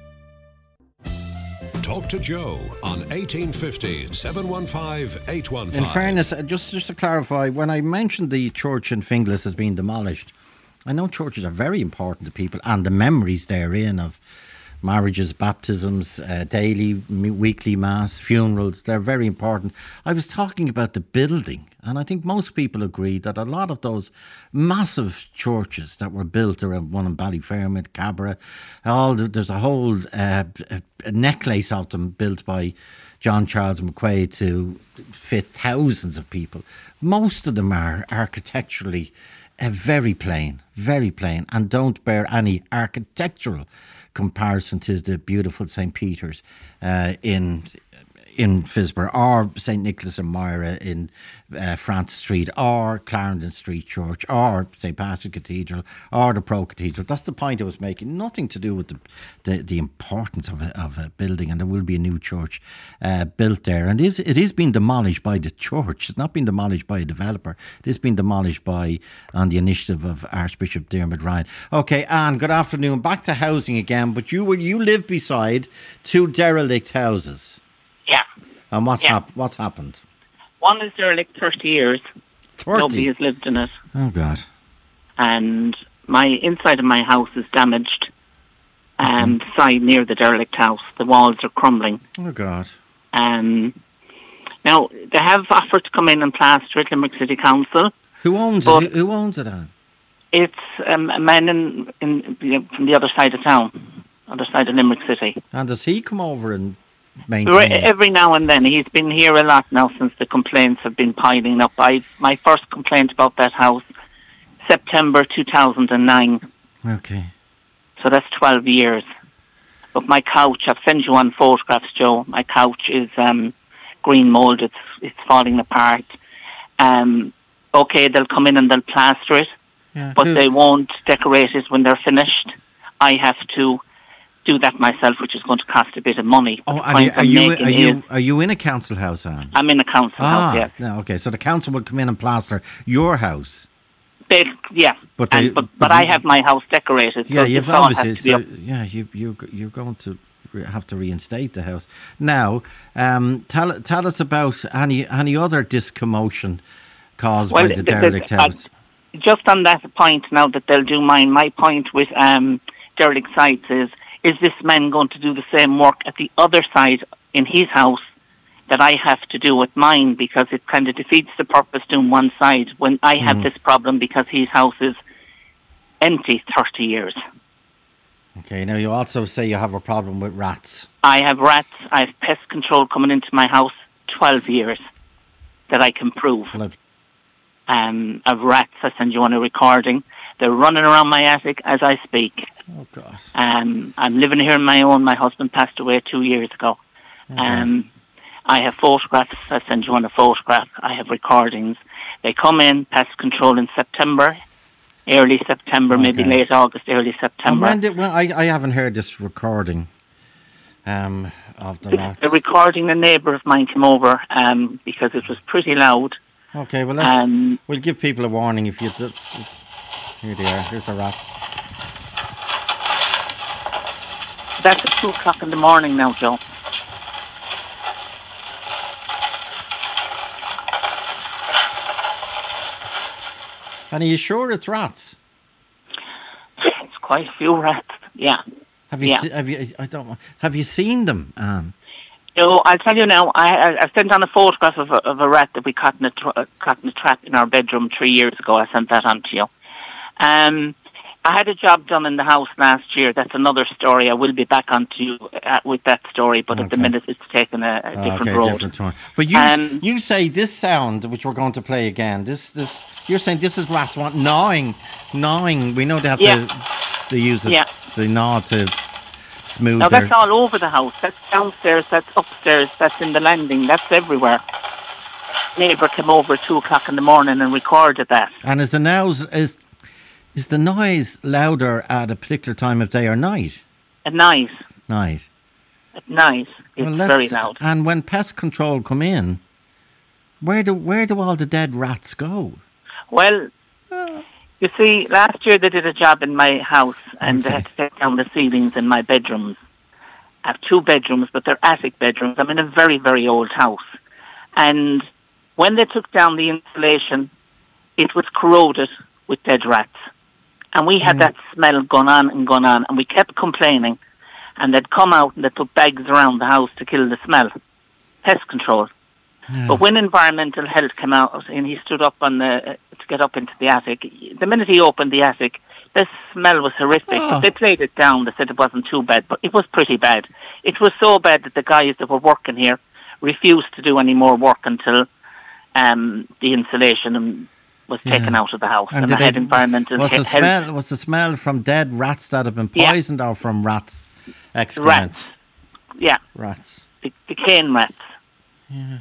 Talk to Joe on eighteen fifty, seven one five, eight one five. In fairness, just, just to clarify, when I mentioned the church in Finglas has been demolished, I know churches are very important to people, and the memories therein of marriages, baptisms, uh, daily, weekly mass, funerals, they're very important. I was talking about the building, and I think most people agree that a lot of those massive churches that were built around one in Ballyfermot, Cabra, all the, there's a whole uh, a necklace of them built by John Charles McQuaid to fit thousands of people. Most of them are architecturally uh, very plain, very plain, and don't bear any architectural comparison to the beautiful Saint Peter's uh, in in Fisborough, or Saint Nicholas and Myra in uh, Francis Street, or Clarendon Street Church, or Saint Patrick's Cathedral, or the Pro Cathedral. That's the point I was making. Nothing to do with the the, the importance of a, of a building, and there will be a new church uh, built there. And it is, it is being demolished by the church. It's not been demolished by a developer. It is being demolished by, on the initiative of Archbishop Dermot Ryan. Okay, Anne, good afternoon. Back to housing again, but you were you live beside two derelict houses. Yeah. And what's, yeah. hap- what's happened? One is derelict thirty years. thirty? Nobody has lived in it. Oh, God. And my inside of my house is damaged. Um, Mm-hmm. Side near the derelict house. The walls are crumbling. Oh, God. Um, now, they have offered to come in and plaster it, Limerick City Council. Who owns but it? Who, who owns it, Anne? It's um, a man in, in, in, from the other side of town, other side of Limerick City. And does he come over and maintain it? Every now and then. He's been here a lot now since the complaints have been piling up. I my first complaint about that house, September two thousand nine. Okay. So that's twelve years. But my couch, I've sent you on photographs, Joe. My couch is um, green mould. It's it's falling apart. Um, okay, they'll come in and they'll plaster it, yeah. but Who? they won't decorate it when they're finished. I have to do that myself, which is going to cost a bit of money. Oh, The and you, point are I'm you making are you is- are you in a council house, Anne? I'm in a council ah, house, yes. no, okay. So the council will come in and plaster your house. They, yeah, But but, they- and, but, but but I you- have my house decorated. Yeah, so you've the saw obviously. has to be So, up. yeah, you you you're going to re- have to reinstate the house now. Um, tell tell us about any any other discommotion caused Well, by the th- th- derelict uh, house. Just on that point now that they'll do mine, my point with um, derelict sites is, is this man going to do the same work at the other side in his house that I have to do with mine, because it kind of defeats the purpose doing one side when I have Mm. this problem because his house is empty thirty years. Okay. Now you also say you have a problem with rats. I have rats, I have pest control coming into my house twelve years that I can prove. Well, Um, of rats, I send you on a recording. They're running around my attic as I speak. Oh, God. Um, I'm living here on my own. My husband passed away two years ago. Oh, Um, I have photographs. I send you on a photograph. I have recordings. They come in, pest control in September, early September, maybe Okay. late August, early And September. when did, well, I I haven't heard this recording um, of the rats. The recording, a neighbour of mine came over um, because it was pretty loud. Okay, well, let's, Um, we'll give people a warning if you... Do, here they are. Here's the rats. That's at two o'clock in the morning now, Joe. And are you sure it's rats? It's quite a few rats, yeah. Have you? Yeah. Se- have you? I don't. know. Have you seen them, Anne? No, I'll tell you now. I, I, I sent on a photograph of a, of a rat that we caught in a, tra- uh, caught in a trap in our bedroom three years ago. I sent that on to you. Um, I had a job done in the house last year. That's another story. I will be back on to you uh, with that story, but at the Okay. minute it's taken a, a different okay, road. different one. But you Um, you say this sound, which we're going to play again. This this you're saying this is rats want gnawing, gnawing. We know they have Yeah. to they use it, Yeah. the gnaw to smooth Now their. that's all over the house. That's downstairs, that's upstairs, that's in the landing, that's everywhere. Neighbour came over at two o'clock in the morning and recorded that. And is the noise is is the noise louder at a particular time of day or night? At night. Night. At night, it's Well, let's- very loud. And when pest control come in, where do where do all the dead rats go? Well, you see, last year they did a job in my house, and they had to take down the ceilings in my bedrooms. I have two bedrooms, but they're attic bedrooms. I'm in a very, very old house. And when they took down the insulation, it was corroded with dead rats. And we had Mm. that smell going on and going on, and we kept complaining. And they'd come out and they took bags around the house to kill the smell. Pest control. Yeah. But when environmental health came out and he stood up on the uh, to get up into the attic, the minute he opened the attic, the smell was horrific. Oh. But they played it down. They said it wasn't too bad, but it was pretty bad. It was so bad that the guys that were working here refused to do any more work until um, the insulation was Yeah. taken out of the house. And, did I had they- environmental was he- the health. smell was the smell from dead rats that have been Yeah. poisoned or from rats excrement? Rats. Yeah. Rats. The, the cane rats. Yeah.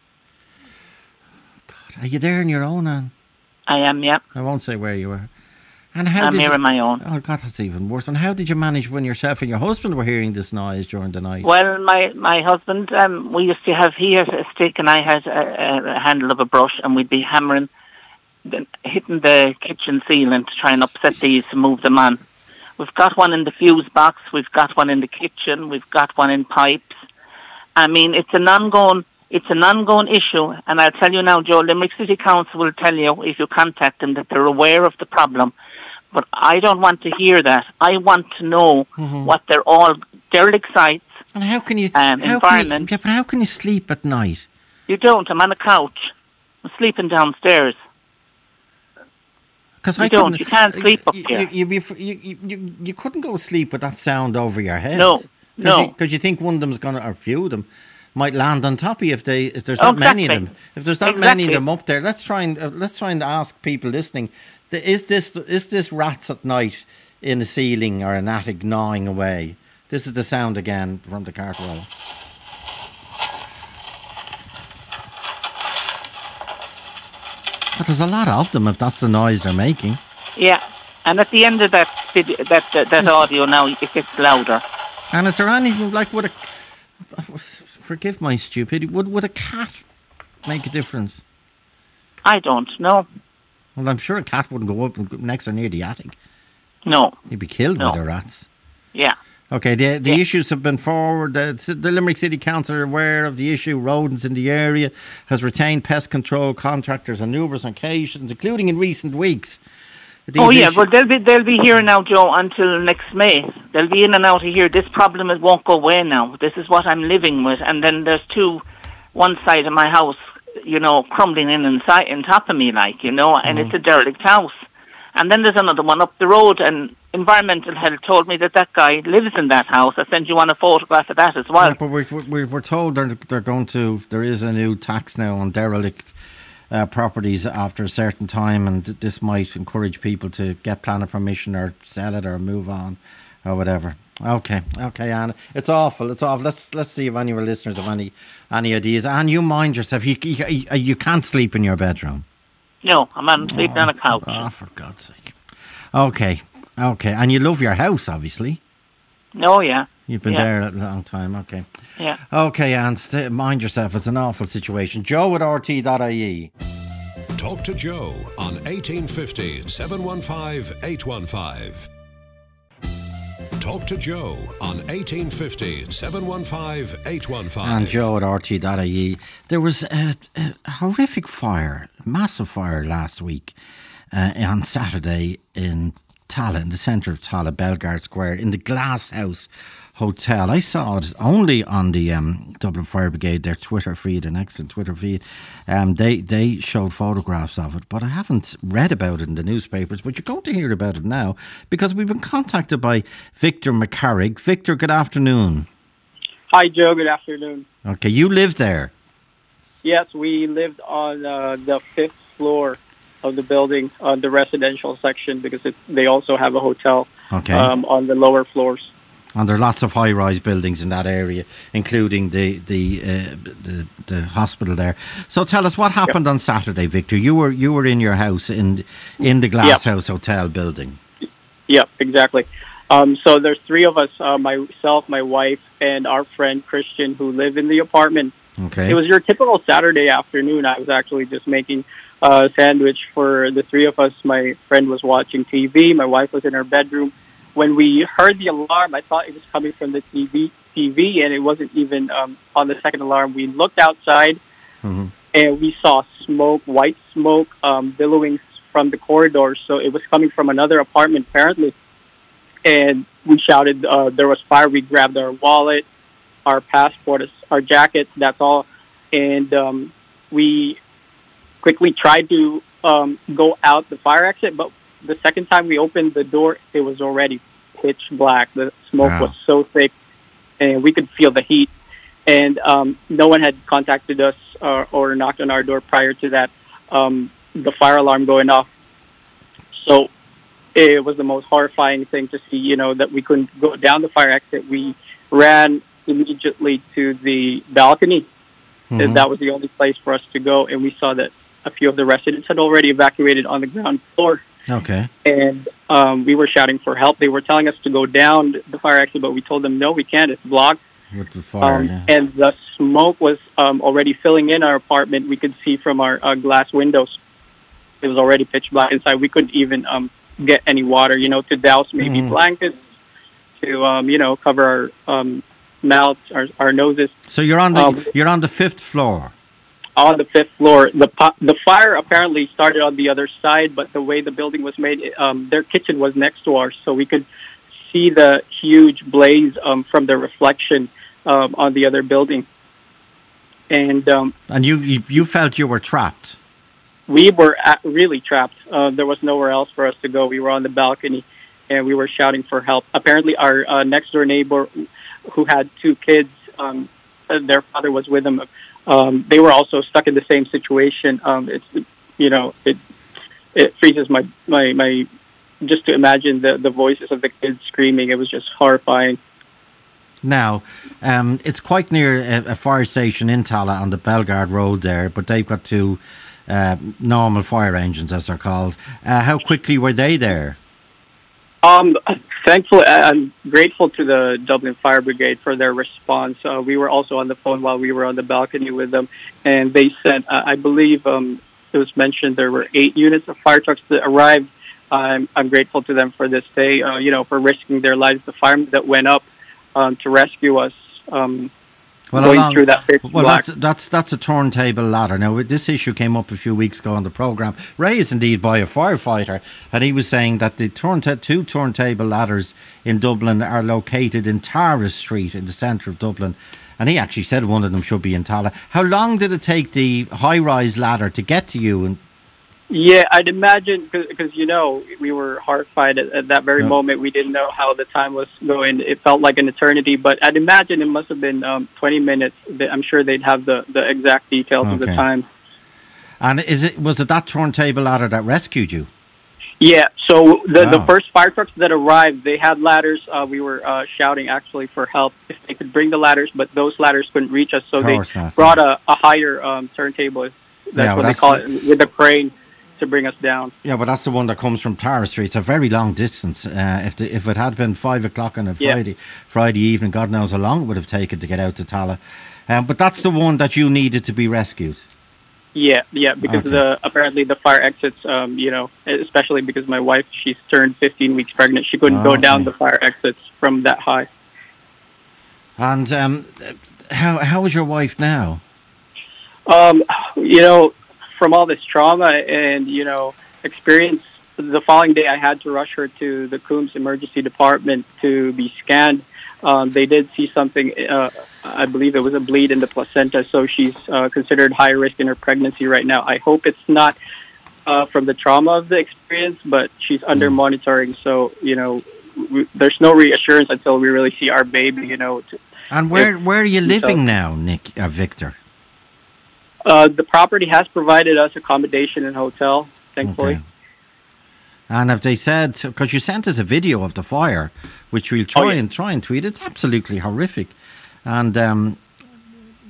God, are you there on your own, Anne? I am, yeah. I won't say where you were. And how I'm did here you, on my own. Oh God, that's even worse. And how did you manage when yourself and your husband were hearing this noise during the night? Well, my my husband, um, we used to have, he had a stick and I had a, a handle of a brush, and we'd be hammering, the, hitting the kitchen ceiling to try and upset these to move them on. We've got one in the fuse box, we've got one in the kitchen, we've got one in pipes. I mean, it's an ongoing, it's an ongoing issue, and I'll tell you now, Joe, Limerick City Council will tell you, if you contact them, that they're aware of the problem. But I don't want to hear that. I want to know Mhm. what they're all, derelict sites, And how can you? um, how environment. Can you, yeah, but how can you sleep at night? You don't. I'm on a couch. I'm sleeping downstairs. Because You I don't. couldn't- You can't sleep up you, here. You, you, be- you, you, you, you couldn't go to sleep with that sound over your head. No, no. Because you, think one of them's going to, or a few of them, might land on top of you if they if there's Oh, not many of exactly. them. If there's not many of Exactly. them up there, let's try and uh, let's try and ask people listening: the, is this is this rats at night in a ceiling or an attic gnawing away? This is the sound again from the Cartwell. But there's a lot of them if that's the noise they're making. Yeah. And at the end of that video, that that, that audio now, it gets louder. And is there anything like would a forgive my stupidity? Would would a cat make a difference? I don't know. Well, I'm sure a cat wouldn't go up next or near the attic. No. He'd be killed No. by the rats. Yeah. Okay, the the issues have been forward. The, the Limerick City Council are aware of the issue. Rodents in the area has retained pest control contractors on numerous occasions, including in recent weeks. These oh yeah, issues- well they'll be they'll be here now, Joe, until next May. They'll be in and out of here. This problem is, won't go away now. This is what I'm living with. And then there's two, one side of my house, you know, crumbling in inside, on top of me, like, you know, and Mm. it's a derelict house. And then there's another one up the road, and Environmental Health told me that that guy lives in that house. I send you on a photograph of that as well. Yeah, but we're, we're, we're told they're, they're going to, there is a new tax now on derelict uh, properties after a certain time, and th- this might encourage people to get planning permission or sell it or move on or whatever. Okay, okay, Anne. It's awful, it's awful. Let's let's see if any of our listeners have any, any ideas. Anne, you mind yourself. You, you, you can't sleep in your bedroom. No, I'm on sleeping on a couch. Oh, for God's sake. Okay, okay. And you love your house, obviously. No, yeah. You've been Yeah. there a long time, okay. Yeah. Okay, Anne, st- mind yourself. It's an awful situation. Joe at r t dot i e. Talk to Joe on eighteen fifty, seven one five, eight one five. Talk to Joe on eighteen fifty, seven one five, eight one five. And Joe at r t dot i e. There was a, a horrific fire, massive fire last week uh, on Saturday in Tala, in the centre of Tala, Belgard Square, in the Glass House Hotel. I saw it only on the um, Dublin Fire Brigade, their Twitter feed, an excellent Twitter feed. Um, they, they showed photographs of it, but I haven't read about it in the newspapers. But you're going to hear about it now because we've been contacted by Victor McCarrick. Victor, good afternoon. Hi, Joe. Good afternoon. Okay, you live there. Yes, we lived on uh, the fifth floor of the building, on the residential section, because it, they also have a hotel Okay. um, on the lower floors. And there are lots of high-rise buildings in that area, including the the uh, the, the hospital there. So tell us what happened on Saturday, Victor. You were you were in your house in in the Glass Yep. House Hotel building. Yeah, exactly. Um, so there's three of us, uh, myself, my wife, and our friend Christian, who live in the apartment. Okay. It was your typical Saturday afternoon. I was actually just making a sandwich for the three of us. My friend was watching T V. My wife was in her bedroom. When we heard the alarm, I thought it was coming from the T V, T V, and it wasn't even um, on the second alarm. We looked outside, mm-hmm. and we saw smoke, white smoke, um, billowing from the corridor. So it was coming from another apartment, apparently. And we shouted, uh, there was fire. We grabbed our wallet, our passport, our jackets, that's all. And um, we quickly tried to um, go out the fire exit, but the second time we opened the door, it was already pitch black. The smoke wow. was so thick, and we could feel the heat. And um, no one had contacted us or, or knocked on our door prior to that, um, the fire alarm going off. So it was the most horrifying thing to see, you know, that we couldn't go down the fire exit. We ran immediately to the balcony. Mm-hmm. And that was the only place for us to go. And we saw that a few of the residents had already evacuated on the ground floor. Okay. And um, we were shouting for help. They were telling us to go down the fire exit, but we told them, no, we can't. It's blocked. With the fire, um, yeah. And the smoke was um, already filling in our apartment. We could see from our uh, glass windows. It was already pitch black inside. We couldn't even um, get any water, you know, to douse maybe mm-hmm. blankets, to, um, you know, cover our um, mouths, our, our noses. So you're on the um, you're on the fifth floor. On the fifth floor. The po- the fire apparently started on the other side, but the way the building was made, um, their kitchen was next to ours, so we could see the huge blaze um, from the reflection um, on the other building. And um, and you, you you felt you were trapped. We were at, really trapped. Uh, there was nowhere else for us to go. We were on the balcony, and we were shouting for help. Apparently, our uh, next-door neighbor, who had two kids, um, their father was with them. Um, they were also stuck in the same situation. Um, it's, you know, it it freezes my, my, my just to imagine the, the voices of the kids screaming. It was just horrifying. Now, um, it's quite near a, a fire station in Tallaght on the Bellegarde Road there, but they've got two uh, normal fire engines, as they're called. Uh, how quickly were they there? Um, thankfully, I'm grateful to the Dublin Fire Brigade for their response. Uh, we were also on the phone while we were on the balcony with them, and they said, uh, I believe um, it was mentioned there were eight units of fire trucks that arrived. I'm, I'm grateful to them for this day, uh, you know, for risking their lives. The firemen that went up um, to rescue us, um, well, going along, through that pitch well, black. that's, that's that's a turntable ladder. Now, this issue came up a few weeks ago on the programme, raised indeed by a firefighter, and he was saying that the turnt- two turntable ladders in Dublin are located in Tara Street in the centre of Dublin, and he actually said one of them should be in Tallaght. How long did it take the high-rise ladder to get to you? And Yeah, I'd imagine, because, you know, we were horrified at, at that very yeah. moment. We didn't know how the time was going. It felt like an eternity, but I'd imagine it must have been um, twenty minutes. I'm sure they'd have the, the exact details okay. of the time. And is it was it that turntable ladder that rescued you? Yeah, so the, wow. the first fire trucks that arrived, they had ladders. Uh, we were uh, shouting, actually, for help if they could bring the ladders, but those ladders couldn't reach us, so they not, brought a, a higher um, turntable. That's yeah, what well, they call it, with a crane, to bring us down. Yeah, but that's the one that comes from Tara Street. It's a very long distance. Uh, if the, if it had been five o'clock on a Friday yeah. Friday evening, God knows how long it would have taken to get out to Tallaght. Um, but that's the one that you needed to be rescued. Yeah, yeah, because okay. the apparently the fire exits, um, you know, especially because my wife, she's turned fifteen weeks pregnant. She couldn't oh, go down okay. the fire exits from that high. And um, how how is your wife now? Um, you know, from all this trauma and, you know, experience, the following day I had to rush her to the Coombs Emergency Department to be scanned. Um, they did see something, uh, I believe it was a bleed in the placenta, so she's uh, considered high risk in her pregnancy right now. I hope it's not uh, from the trauma of the experience, but she's under monitoring, so, you know, we, there's no reassurance until we really see our baby, you know. To, and where, if, where are you living so, now, Nick, uh, Victor? Uh, the property has provided us accommodation and hotel, thankfully. Okay. And have they said, because you sent us a video of the fire, which we'll try oh, yeah. and try and tweet, it's absolutely horrific. And um,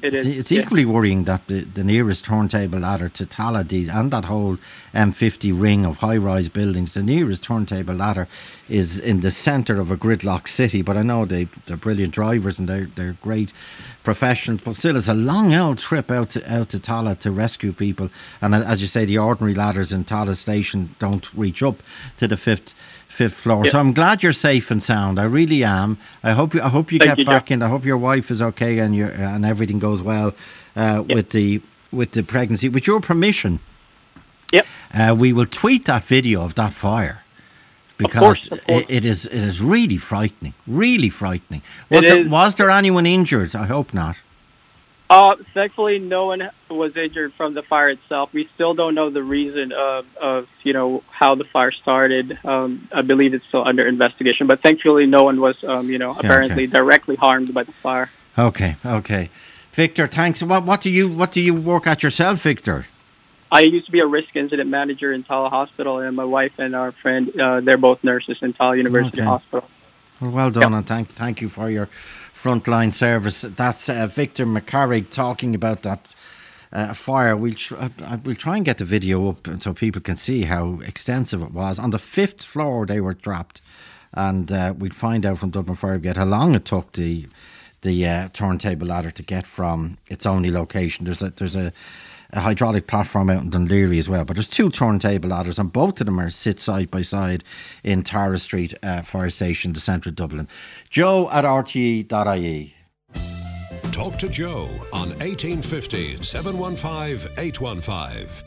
It is. It's, it's yeah. equally worrying that the, the nearest turntable ladder to Tallaght and that whole M fifty ring of high-rise buildings, the nearest turntable ladder is in the centre of a gridlock city. But I know they, they're brilliant drivers and they're, they're great professionals. But still, it's a long old trip out to, out to Tallaght to rescue people. And as you say, the ordinary ladders in Tallaght Station don't reach up to the fifth fifth floor. Yep. So I'm glad you're safe and sound. I really am. I hope you, I hope you Thank get you, back Joe. in. I hope your wife is okay and you and everything goes well uh, Yep. with the with the pregnancy. With your permission, Yep. uh, we will tweet that video of that fire because course, of course. It, it is it is really frightening. Really frightening. Was It there is. was there anyone injured? I hope not. Uh, thankfully, no one was injured from the fire itself. We still don't know the reason of, of you know, how the fire started. Um, I believe it's still under investigation, but thankfully, no one was, um, you know, apparently okay. directly harmed by the fire. Okay, okay. Victor, thanks. What what do you what do you work at yourself, Victor? I used to be a risk incident manager in Tala Hospital, and my wife and our friend, uh, they're both nurses in Tala University Okay. Hospital. Well, well done, and thank thank you for your frontline service. That's uh, Victor McCarrick talking about that uh, fire. We'll tr- uh, we'll try and get the video up so people can see how extensive it was. On the fifth floor, they were trapped, and uh, we'd find out from Dublin Fire Brigade how long it took the the uh, turntable ladder to get from its only location. There's a there's a a hydraulic platform out in Dunleary as well. But there's two turntable ladders and both of them are sit side by side in Tara Street uh, Fire Station, the centre of Dublin. Joe at r t e dot i e. Talk to Joe on eighteen fifty, seven one five, eight one five.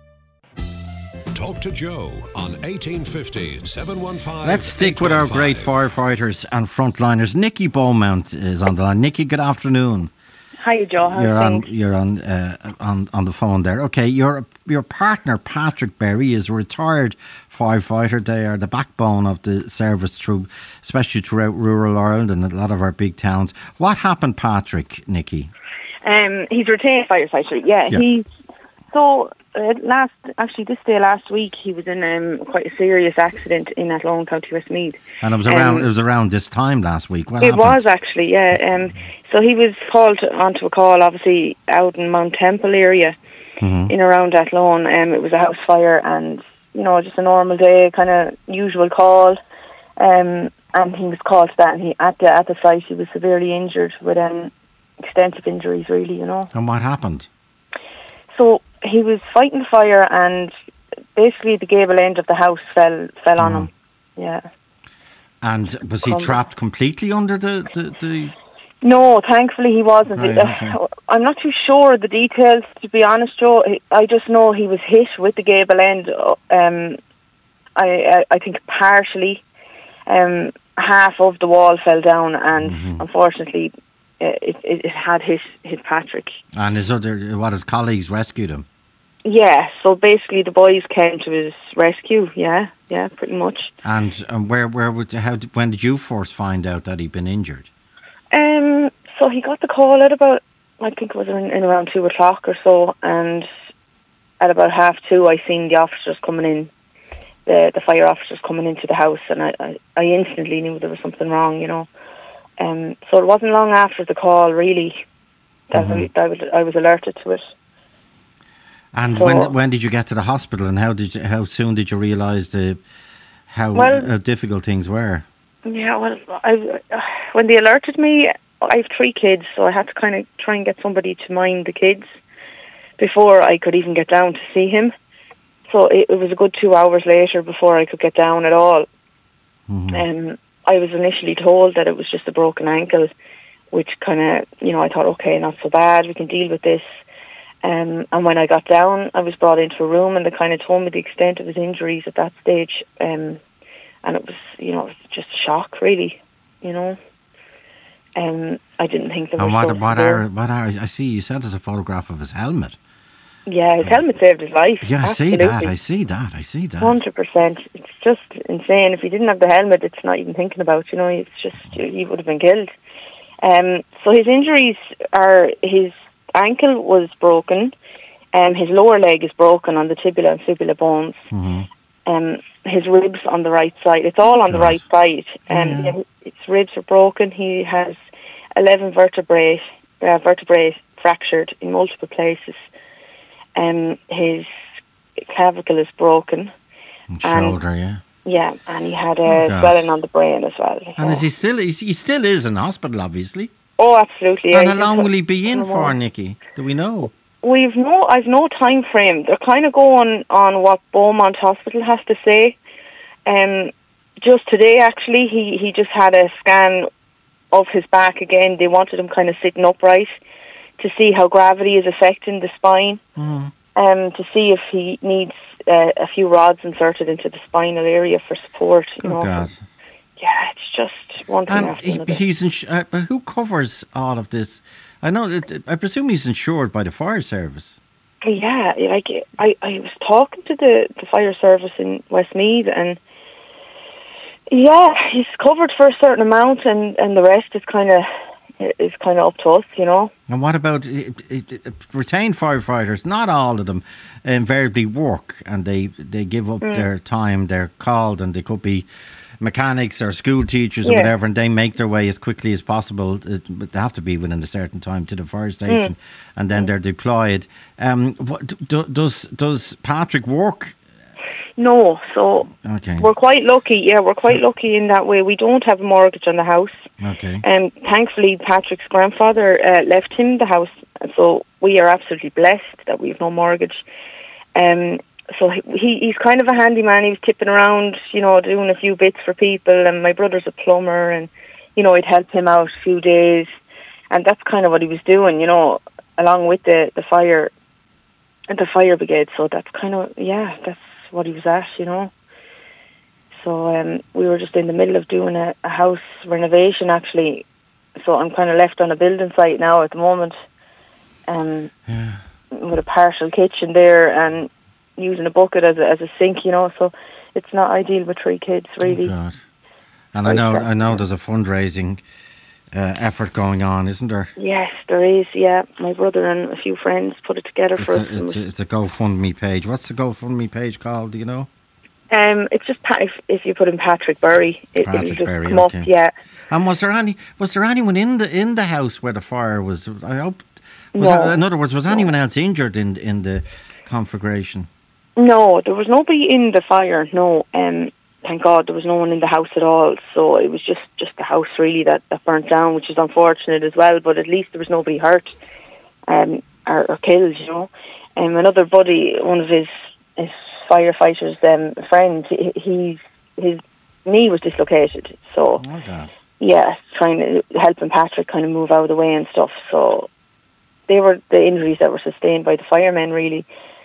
Talk to Joe on eighteen fifty, seven one five. Let's stick with our great firefighters and frontliners. Nikki Beaumont is on the line. Nikki, good afternoon. Hi, Joe. How's You're on. things? You're on. Uh, on on the phone there. Okay, your your partner Patrick Berry is a retired firefighter. They are the backbone of the service through, especially throughout rural Ireland and a lot of our big towns. What happened, Patrick? Nikki? Um, he's a retained firefighter. Yeah, Yeah. he's so uh, last actually this day last week he was in um, quite a serious accident in Athlone, County Westmeath. And it was Um, around. It was around this time last week. What it happened? was actually, yeah. Um, so he was called onto a call, obviously out in Mount Temple area, Mhm. in around Athlone. Um, it was a house fire, and you know, just a normal day, kind of usual call. Um, and he was called to that, and he at the at the site he was severely injured with um, extensive injuries, really, you know. And what happened? So he was fighting the fire, and basically the gable end of the house fell fell on him. Yeah. And was he Come- trapped completely under the the? the No, thankfully he wasn't. Right, Uh, okay. I'm not too sure of the details, to be honest, Joe. He- I just know he was hit with the gable end. uh, Um, I, I I think partially, um, half of the wall fell down, and Mm-hmm. unfortunately, uh, it, it it had hit hit Patrick. And his other, what his colleagues rescued him. Yeah. So basically, the boys came to his rescue. Yeah, yeah, pretty much. And um, where where would how did, when did you first find out that he'd been injured? Um, so he got the call at about, I think it was in, in around two o'clock or so, and at about half two, I seen the officers coming in, the the fire officers coming into the house, and I, I, I instantly knew there was something wrong, you know. Um, so it wasn't long after the call, really, that, Mhm. I, I was I was alerted to it. And So- when when did you get to the hospital? And how did you, how soon did you realise the how, Well- how difficult things were? Yeah, well, I, when they alerted me, I have three kids, so I had to kind of try and get somebody to mind the kids before I could even get down to see him. So it, it was a good two hours later before I could get down at all. Um, I was initially told that it was just a broken ankle, which kind of, you know, I thought, okay, not so bad, we can deal with this. Um, and when I got down, I was brought into a room, and they kind of told me the extent of his injuries at that stage. Um, and it was, you know, it was just a shock, really, you know. Um, I didn't think they were And what so what severe. are what are I see you sent us a photograph of his helmet. Yeah, his helmet saved his life. Yeah, I see absolutely. that. I see that. I see that. Hundred percent. It's just insane. If he didn't have the helmet, it's not even thinking about. You know, it's just he would have been killed. Um, so his injuries are his ankle was broken, um, his lower leg is broken on the tibia and fibula bones. Mhm. Um, his ribs on the right side. It's all on the God. right side. Um, Yeah. yeah, his ribs are broken. He has eleven vertebrae uh, vertebrae fractured in multiple places. Um, his clavicle is broken. And shoulder, yeah. Yeah, and he had a Oh, God. swelling on the brain as well. And so- is he still? He he still is in hospital, obviously. Oh, absolutely. And yeah, how long he's- will he be in no for, more. Nicky? Do we know? We've no, I've no time frame. They're kind of going on what Beaumont Hospital has to say. Um, just today, actually, he, he just had a scan of his back again. They wanted him kind of sitting upright to see how gravity is affecting the spine, Mm. um, to see if he needs uh, a few rods inserted into the spinal area for support. You Oh know, God! yeah, it's just one thing And after he, another. he's ins- uh, but who covers all of this? I know. That, I presume he's insured by the fire service. Yeah, like I, I was talking to the, the fire service in Westmeath, and yeah, he's covered for a certain amount, and, and the rest is kind of is kind of up to us, you know. And what about uh, uh, retained firefighters? Not all of them invariably work, and they, they give up Mm. their time. They're called, and they could be mechanics or school teachers or Yeah. whatever, and they make their way as quickly as possible. uh, But they have to be within a certain time to the fire station, Mm. and then they're deployed. Um, what, do, does does Patrick work? No, so Okay. we're quite lucky. Yeah, we're quite lucky in that way. We don't have a mortgage on the house. Okay. And thankfully, Patrick's grandfather uh, left him the house, and so we are absolutely blessed that we have no mortgage. Um, so he he's kind of a handyman. He was tipping around, you know, doing a few bits for people. And my brother's a plumber, and you know, I'd help him out a few days, and that's kind of what he was doing, you know, along with the the fire, the fire brigade. So that's kind of yeah, that's what he was at, you know. So um, we were just in the middle of doing a, a house renovation, actually. So I'm kind of left on a building site now at the moment, um, Yeah. with a partial kitchen there and using a bucket as a, as a sink, you know. So it's not ideal with three kids, really. Oh God. And I know I know there's a fundraising uh, effort going on, isn't there? Yes, there is. Yeah, my brother and a few friends put it together It's for us. a, it's, a, it's a GoFundMe page. What's the GoFundMe page called? Do you know? Um, it's just pa- if, if you put in Patrick Berry, it, it'll Patrick just Berry, come up. okay. Yeah. And was there any was there anyone in the in the house where the fire was? I hope. Was No. there- in other words, was anyone else injured in in the conflagration? No, there was nobody in the fire. No, um, thank God there was no one in the house at all. So it was just, just the house really that, that burnt down, which is unfortunate as well. But at least there was nobody hurt, um, or, or killed. You know, um, another buddy, one of his his firefighters, um, friends, he, he's his knee was dislocated. So Oh God. yeah, trying to helping Patrick kind of move out of the way and stuff. So they were the injuries that were sustained by the firemen, really.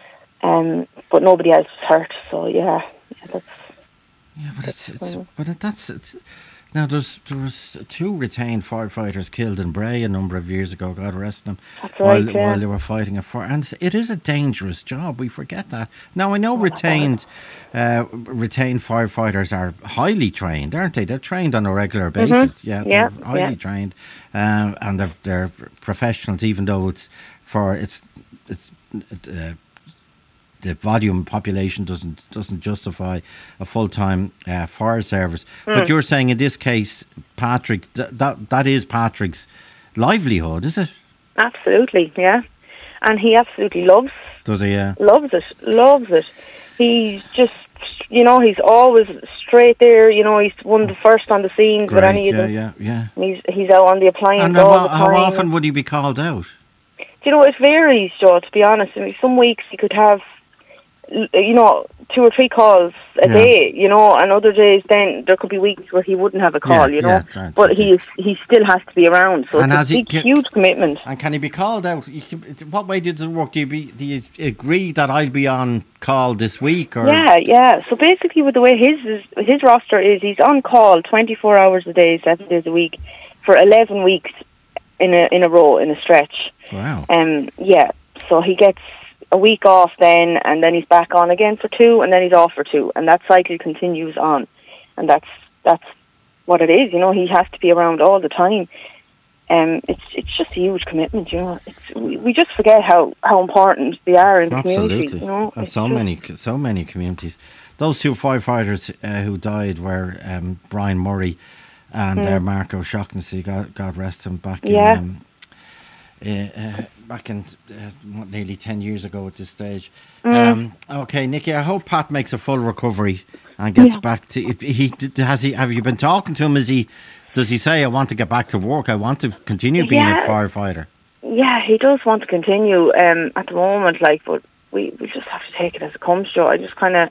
Um, but nobody else was hurt. So yeah, yeah that's Yeah, but it's, it's fine. but it, that's it's, now there's there was two retained firefighters killed in Bray a number of years ago. God rest them. That's while right, yeah. while they were fighting a fire, and it is a dangerous job. We forget that. Now I know retained uh, retained firefighters are highly trained, aren't they? They're trained on a regular basis. Mhm. Yeah, Yeah, they're highly yeah. trained, um, and they're, they're professionals. Even though it's for it's it's. Uh, the volume population doesn't doesn't justify a full time uh, fire service. But Mm. you're saying in this case, Patrick, th- that that is Patrick's livelihood, is it? absolutely, yeah. And he absolutely loves Does he? Uh, loves it, loves it. He's just, you know, he's always straight there. You know, he's one of the first on the scenes with great, any of yeah, them. yeah, yeah. And He's he's out on the appliance And all how, the how time. often would he be called out? Do you know, it varies, Joe, to be honest. I mean, some weeks he could have, l- you know, two or three calls a Yeah. day, you know, and other days then there could be weeks where he wouldn't have a call, Yeah, you know. yeah, that's right. But he is, he still has to be around, so And it's has a he big, ca- huge commitment. And can he be called out? You can, it's- what way does it work? Do you, be, do you agree that I'll be on call this week? Or Yeah, yeah. So basically with the way his is, his roster is, he's on call twenty-four hours a day, seven days a week, for eleven weeks in a in a row, in a stretch. Wow. Um, yeah, so he gets a week off then, and then he's back on again for two, and then he's off for two, and that cycle continues on, and that's that's what it is. You know, he has to be around all the time. Um, it's it's just a huge commitment. You know, it's, we, we just forget how, how important they are in the community. Absolutely. You know, Uh, It's so just- many, so many communities. Those two firefighters uh, who died were um, Brian Murray and uh, Mm. Mark O'Shaughnessy. God, God rest him. Back Yeah. in um, uh, uh, back in uh, what, nearly ten years ago at this stage. Mm. Um, okay, Nicky, I hope Pat makes a full recovery and gets Yeah. back to. He has he. Have you been talking to him? Is he? Does he say, "I want to get back to work. I want to continue being Yeah. a firefighter"? Yeah, he does want to continue um, at the moment, like, but we, we just have to take it as it comes, Joe. I just kind of,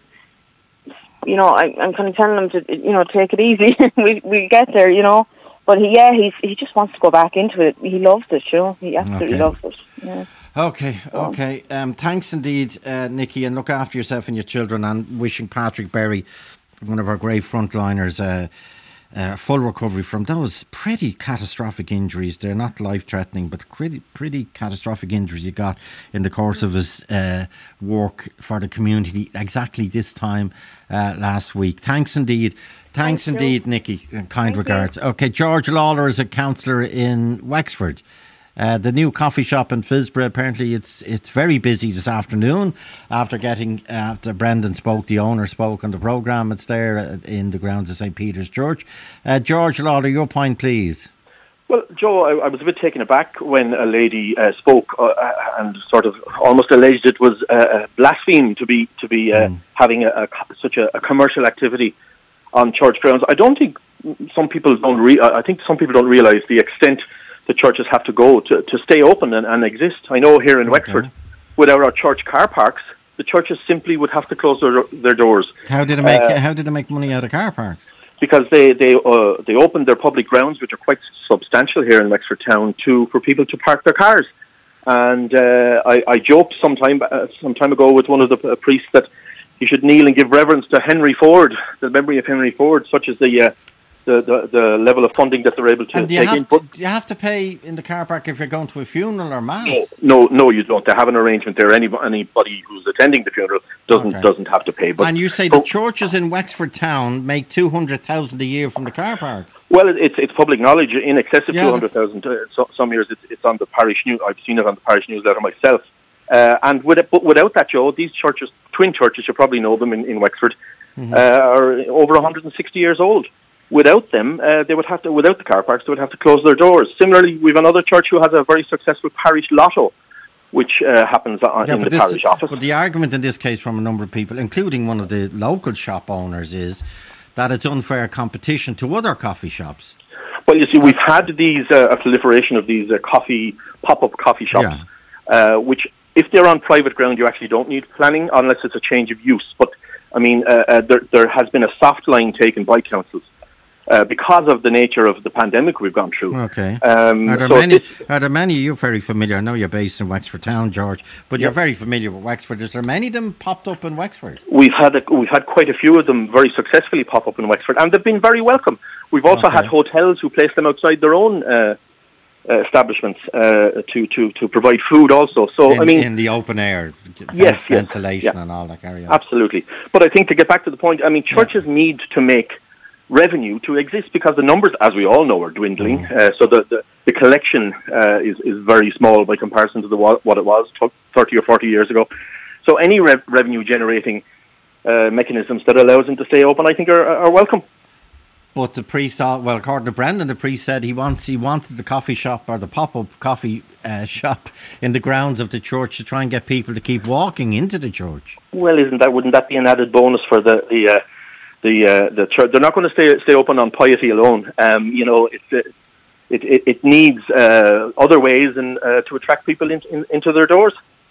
you know, I, I'm kind of telling him to, you know, take it easy. we we get there, you know. But he, yeah, he's he just wants to go back into it. He loves it, you know. He absolutely Okay. loves it. Yeah. Okay, okay. Um, thanks indeed, uh, Nicky, and look after yourself and your children. And wishing Patrick Berry, one of our great frontliners, uh, uh, full recovery from those pretty catastrophic injuries. They're not life-threatening, but pretty, pretty catastrophic injuries he got in the course of his uh, work for the community exactly this time uh, last week. Thanks indeed. Thanks, Thank indeed, you. Nicky. And kind Thank regards. Okay, George Lawler is a councillor in Wexford. Uh, the new coffee shop in Fisborough, apparently it's it's very busy this afternoon after getting, after Brendan spoke, the owner spoke on the programme. It's there uh, in the grounds of Saint Peter's Church. Uh, George Lawler, your point, please. Well, Joe, I, I was a bit taken aback when a lady uh, spoke uh, and sort of almost alleged it was uh, blaspheme to be to be uh, mm. having a, a, such a, a commercial activity on church grounds. I don't think some people don't. Re- I think some people don't realise the extent the churches have to go to, to stay open and, and exist. I know here in okay. Wexford, without our church car parks, the churches simply would have to close their their doors. How did it make uh, How did it make money out of car parks? Because they they uh, they opened their public grounds, which are quite substantial here in Wexford town, to for people to park their cars. And uh, I, I joked some time uh, some time ago with one of the uh, priests that you should kneel and give reverence to Henry Ford, the memory of Henry Ford, such as the. Uh, The, the the level of funding that they're able to and do you take have in. But to, do you have to pay in the car park if you're going to a funeral or mass? No, no, no, you don't. They have an arrangement there. Any, anybody who's attending the funeral doesn't okay. doesn't have to pay. But and you say so, the churches in Wexford town make two hundred thousand a year from the car parks. Well, it, it's it's public knowledge. In excess of yeah, two hundred thousand. Uh, so, some years it's it's on the parish news. I've seen it on the parish newsletter myself. Uh, and with it, but without that, Joe, these churches, twin churches, you probably know them in, in Wexford, mm-hmm. uh, are over one hundred sixty years old. Without them, uh, they would have to. Without the car parks, they would have to close their doors. Similarly, we have another church who has a very successful parish lotto, which uh, happens on, yeah, in the this, parish office. But the argument in this case from a number of people, including one of the local shop owners, is that it's unfair competition to other coffee shops. Well, you see, we've had these uh, a proliferation of these uh, coffee pop-up coffee shops, yeah. uh, which, if they're on private ground, you actually don't need planning unless it's a change of use. But I mean, uh, uh, there there has been a soft line taken by councils. Uh, because of the nature of the pandemic we've gone through. Okay. Um, are there so many? Are there many? You're very familiar. I know you're based in Wexford town, George, but yeah. you're very familiar with Wexford. Is there many of them popped up in Wexford? We've had a, we've had quite a few of them very successfully pop up in Wexford, and they've been very welcome. We've also okay. had hotels who place them outside their own uh, uh, establishments uh, to to to provide food also. So in, I mean, in the open air, yes, ventilation yes, yeah. and all that carry on. Absolutely. But I think to get back to the point, I mean, churches yeah. need to make revenue to exist because the numbers, as we all know, are dwindling. Mm. Uh, so the, the, the collection uh, is, is very small by comparison to the what it was thirty or forty years ago. So any re- revenue generating uh, mechanisms that allows them to stay open, I think, are, are welcome. But the priest, well, according to Brendan, the priest said he wants he wanted the coffee shop or the pop-up coffee uh, shop in the grounds of the church to try and get people to keep walking into the church. Well, isn't that wouldn't that be an added bonus for the the uh, the uh, the church? They're not going to stay stay open on piety alone. Um, you know, it's it it, it needs uh, other ways and uh, to attract people in, in, into their doors.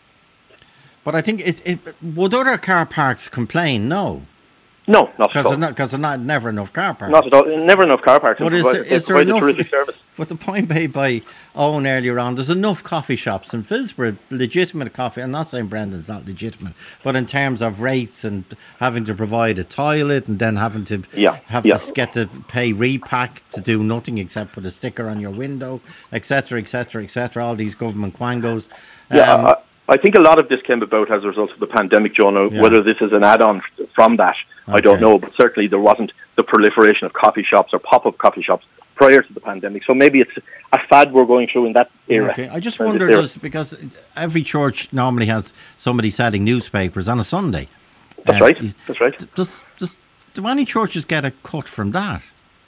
But I think it, it would other car parks complain? No. No, not at all. Because there's not never enough car parks. Not at all. Never enough car parks. But is there, is there enough? But the point made by Owen earlier on, there's enough coffee shops in Fisborough, legitimate coffee. I'm not saying Brendan's not legitimate, but in terms of rates and having to provide a toilet and then having to yeah, have yeah. to get to pay repack to do nothing except put a sticker on your window, et cetera, et cetera, et cetera. All these government quangos. Yeah. Um, I, I think a lot of this came about as a result of the pandemic, Jonah. Yeah. Whether this is an add-on from that, okay. I don't know. But certainly there wasn't the proliferation of coffee shops or pop-up coffee shops prior to the pandemic. So maybe it's a fad we're going through in that era. Okay. I just wonder, does, because every church normally has somebody selling newspapers on a Sunday. That's uh, right. That's right. Does, does, do any churches get a cut from that?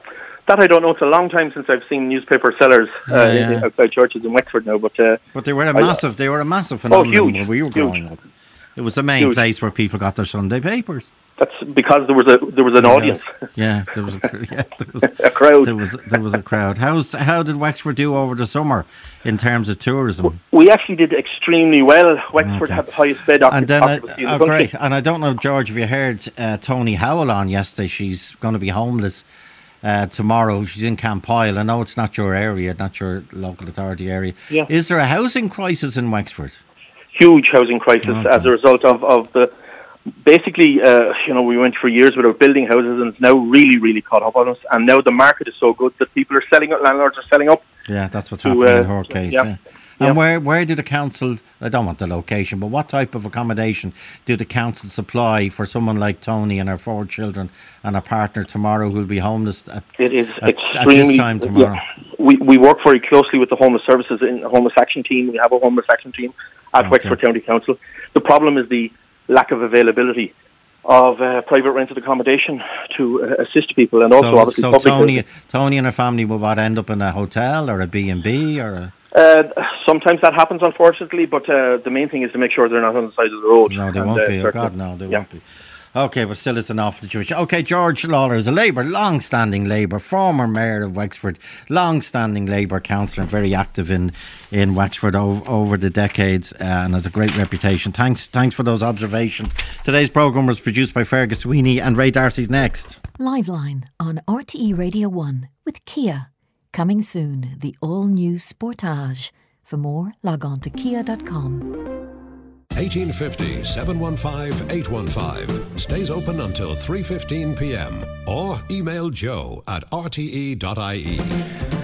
That I don't know. It's a long time since I've seen newspaper sellers uh, Yeah, yeah. in- outside churches in Wexford now. But uh, But they were a I- massive, they were a massive phenomenon huge, when we were huge. growing up. It was the main Huge. place where people got their Sunday papers. That's because there was a there was an Yeah. audience. Yeah, there was a, yeah, there was a crowd. There was there was a crowd. How's how did Wexford do over the summer in terms of tourism? We actually did extremely well. Wexford Okay. had the highest bed And then, I, occupancy in oh, the country. great. And I don't know, George, if you heard uh, Tony Howell on yesterday. She's going to be homeless uh, tomorrow. She's in Campile. I know it's not your area, not your local authority area. Yeah. Is there a housing crisis in Wexford? Huge housing crisis Okay. as a result of, of the basically uh, you know, we went for years without building houses, and it's now really really caught up on us, and now the market is so good that people are selling up, landlords are selling up. Yeah, that's what's To, happening uh, in her case. yeah. Yeah. Yeah. And where where do the council, I don't want the location, but what type of accommodation do the council supply for someone like Tony and her four children and her partner tomorrow who'll be homeless at, It is at, extremely at this time tomorrow? yeah. We we work very closely with the homeless services in the homeless action team. We have a homeless action team at Okay. Wexford County Council. The problem is the lack of availability of uh, private rented accommodation to uh, assist people, and also so obviously so public Tony, housing. Tony and her family will what, end up in a hotel or a B and B or a... Uh, sometimes that happens, unfortunately, but uh, the main thing is to make sure they're not on the side of the road. No, they And, won't uh, be. Oh, certainly- God, no, they yeah. won't be. Okay, but still it's an awful situation. Okay, George Lawler is a Labour, long-standing Labour, former mayor of Wexford, long-standing Labour councillor, and very active in, in Wexford over, over the decades, uh, and has a great reputation. Thanks thanks for those observations. Today's programme was produced by Fergus Sweeney, and Ray Darcy's next. Liveline on R T E Radio one with Kia. Coming soon, the all-new Sportage. For more, log on to kia dot com. eighteen fifty, seven one five, eight one five. Stays open until three fifteen p m. Or email joe at r t e dot i e.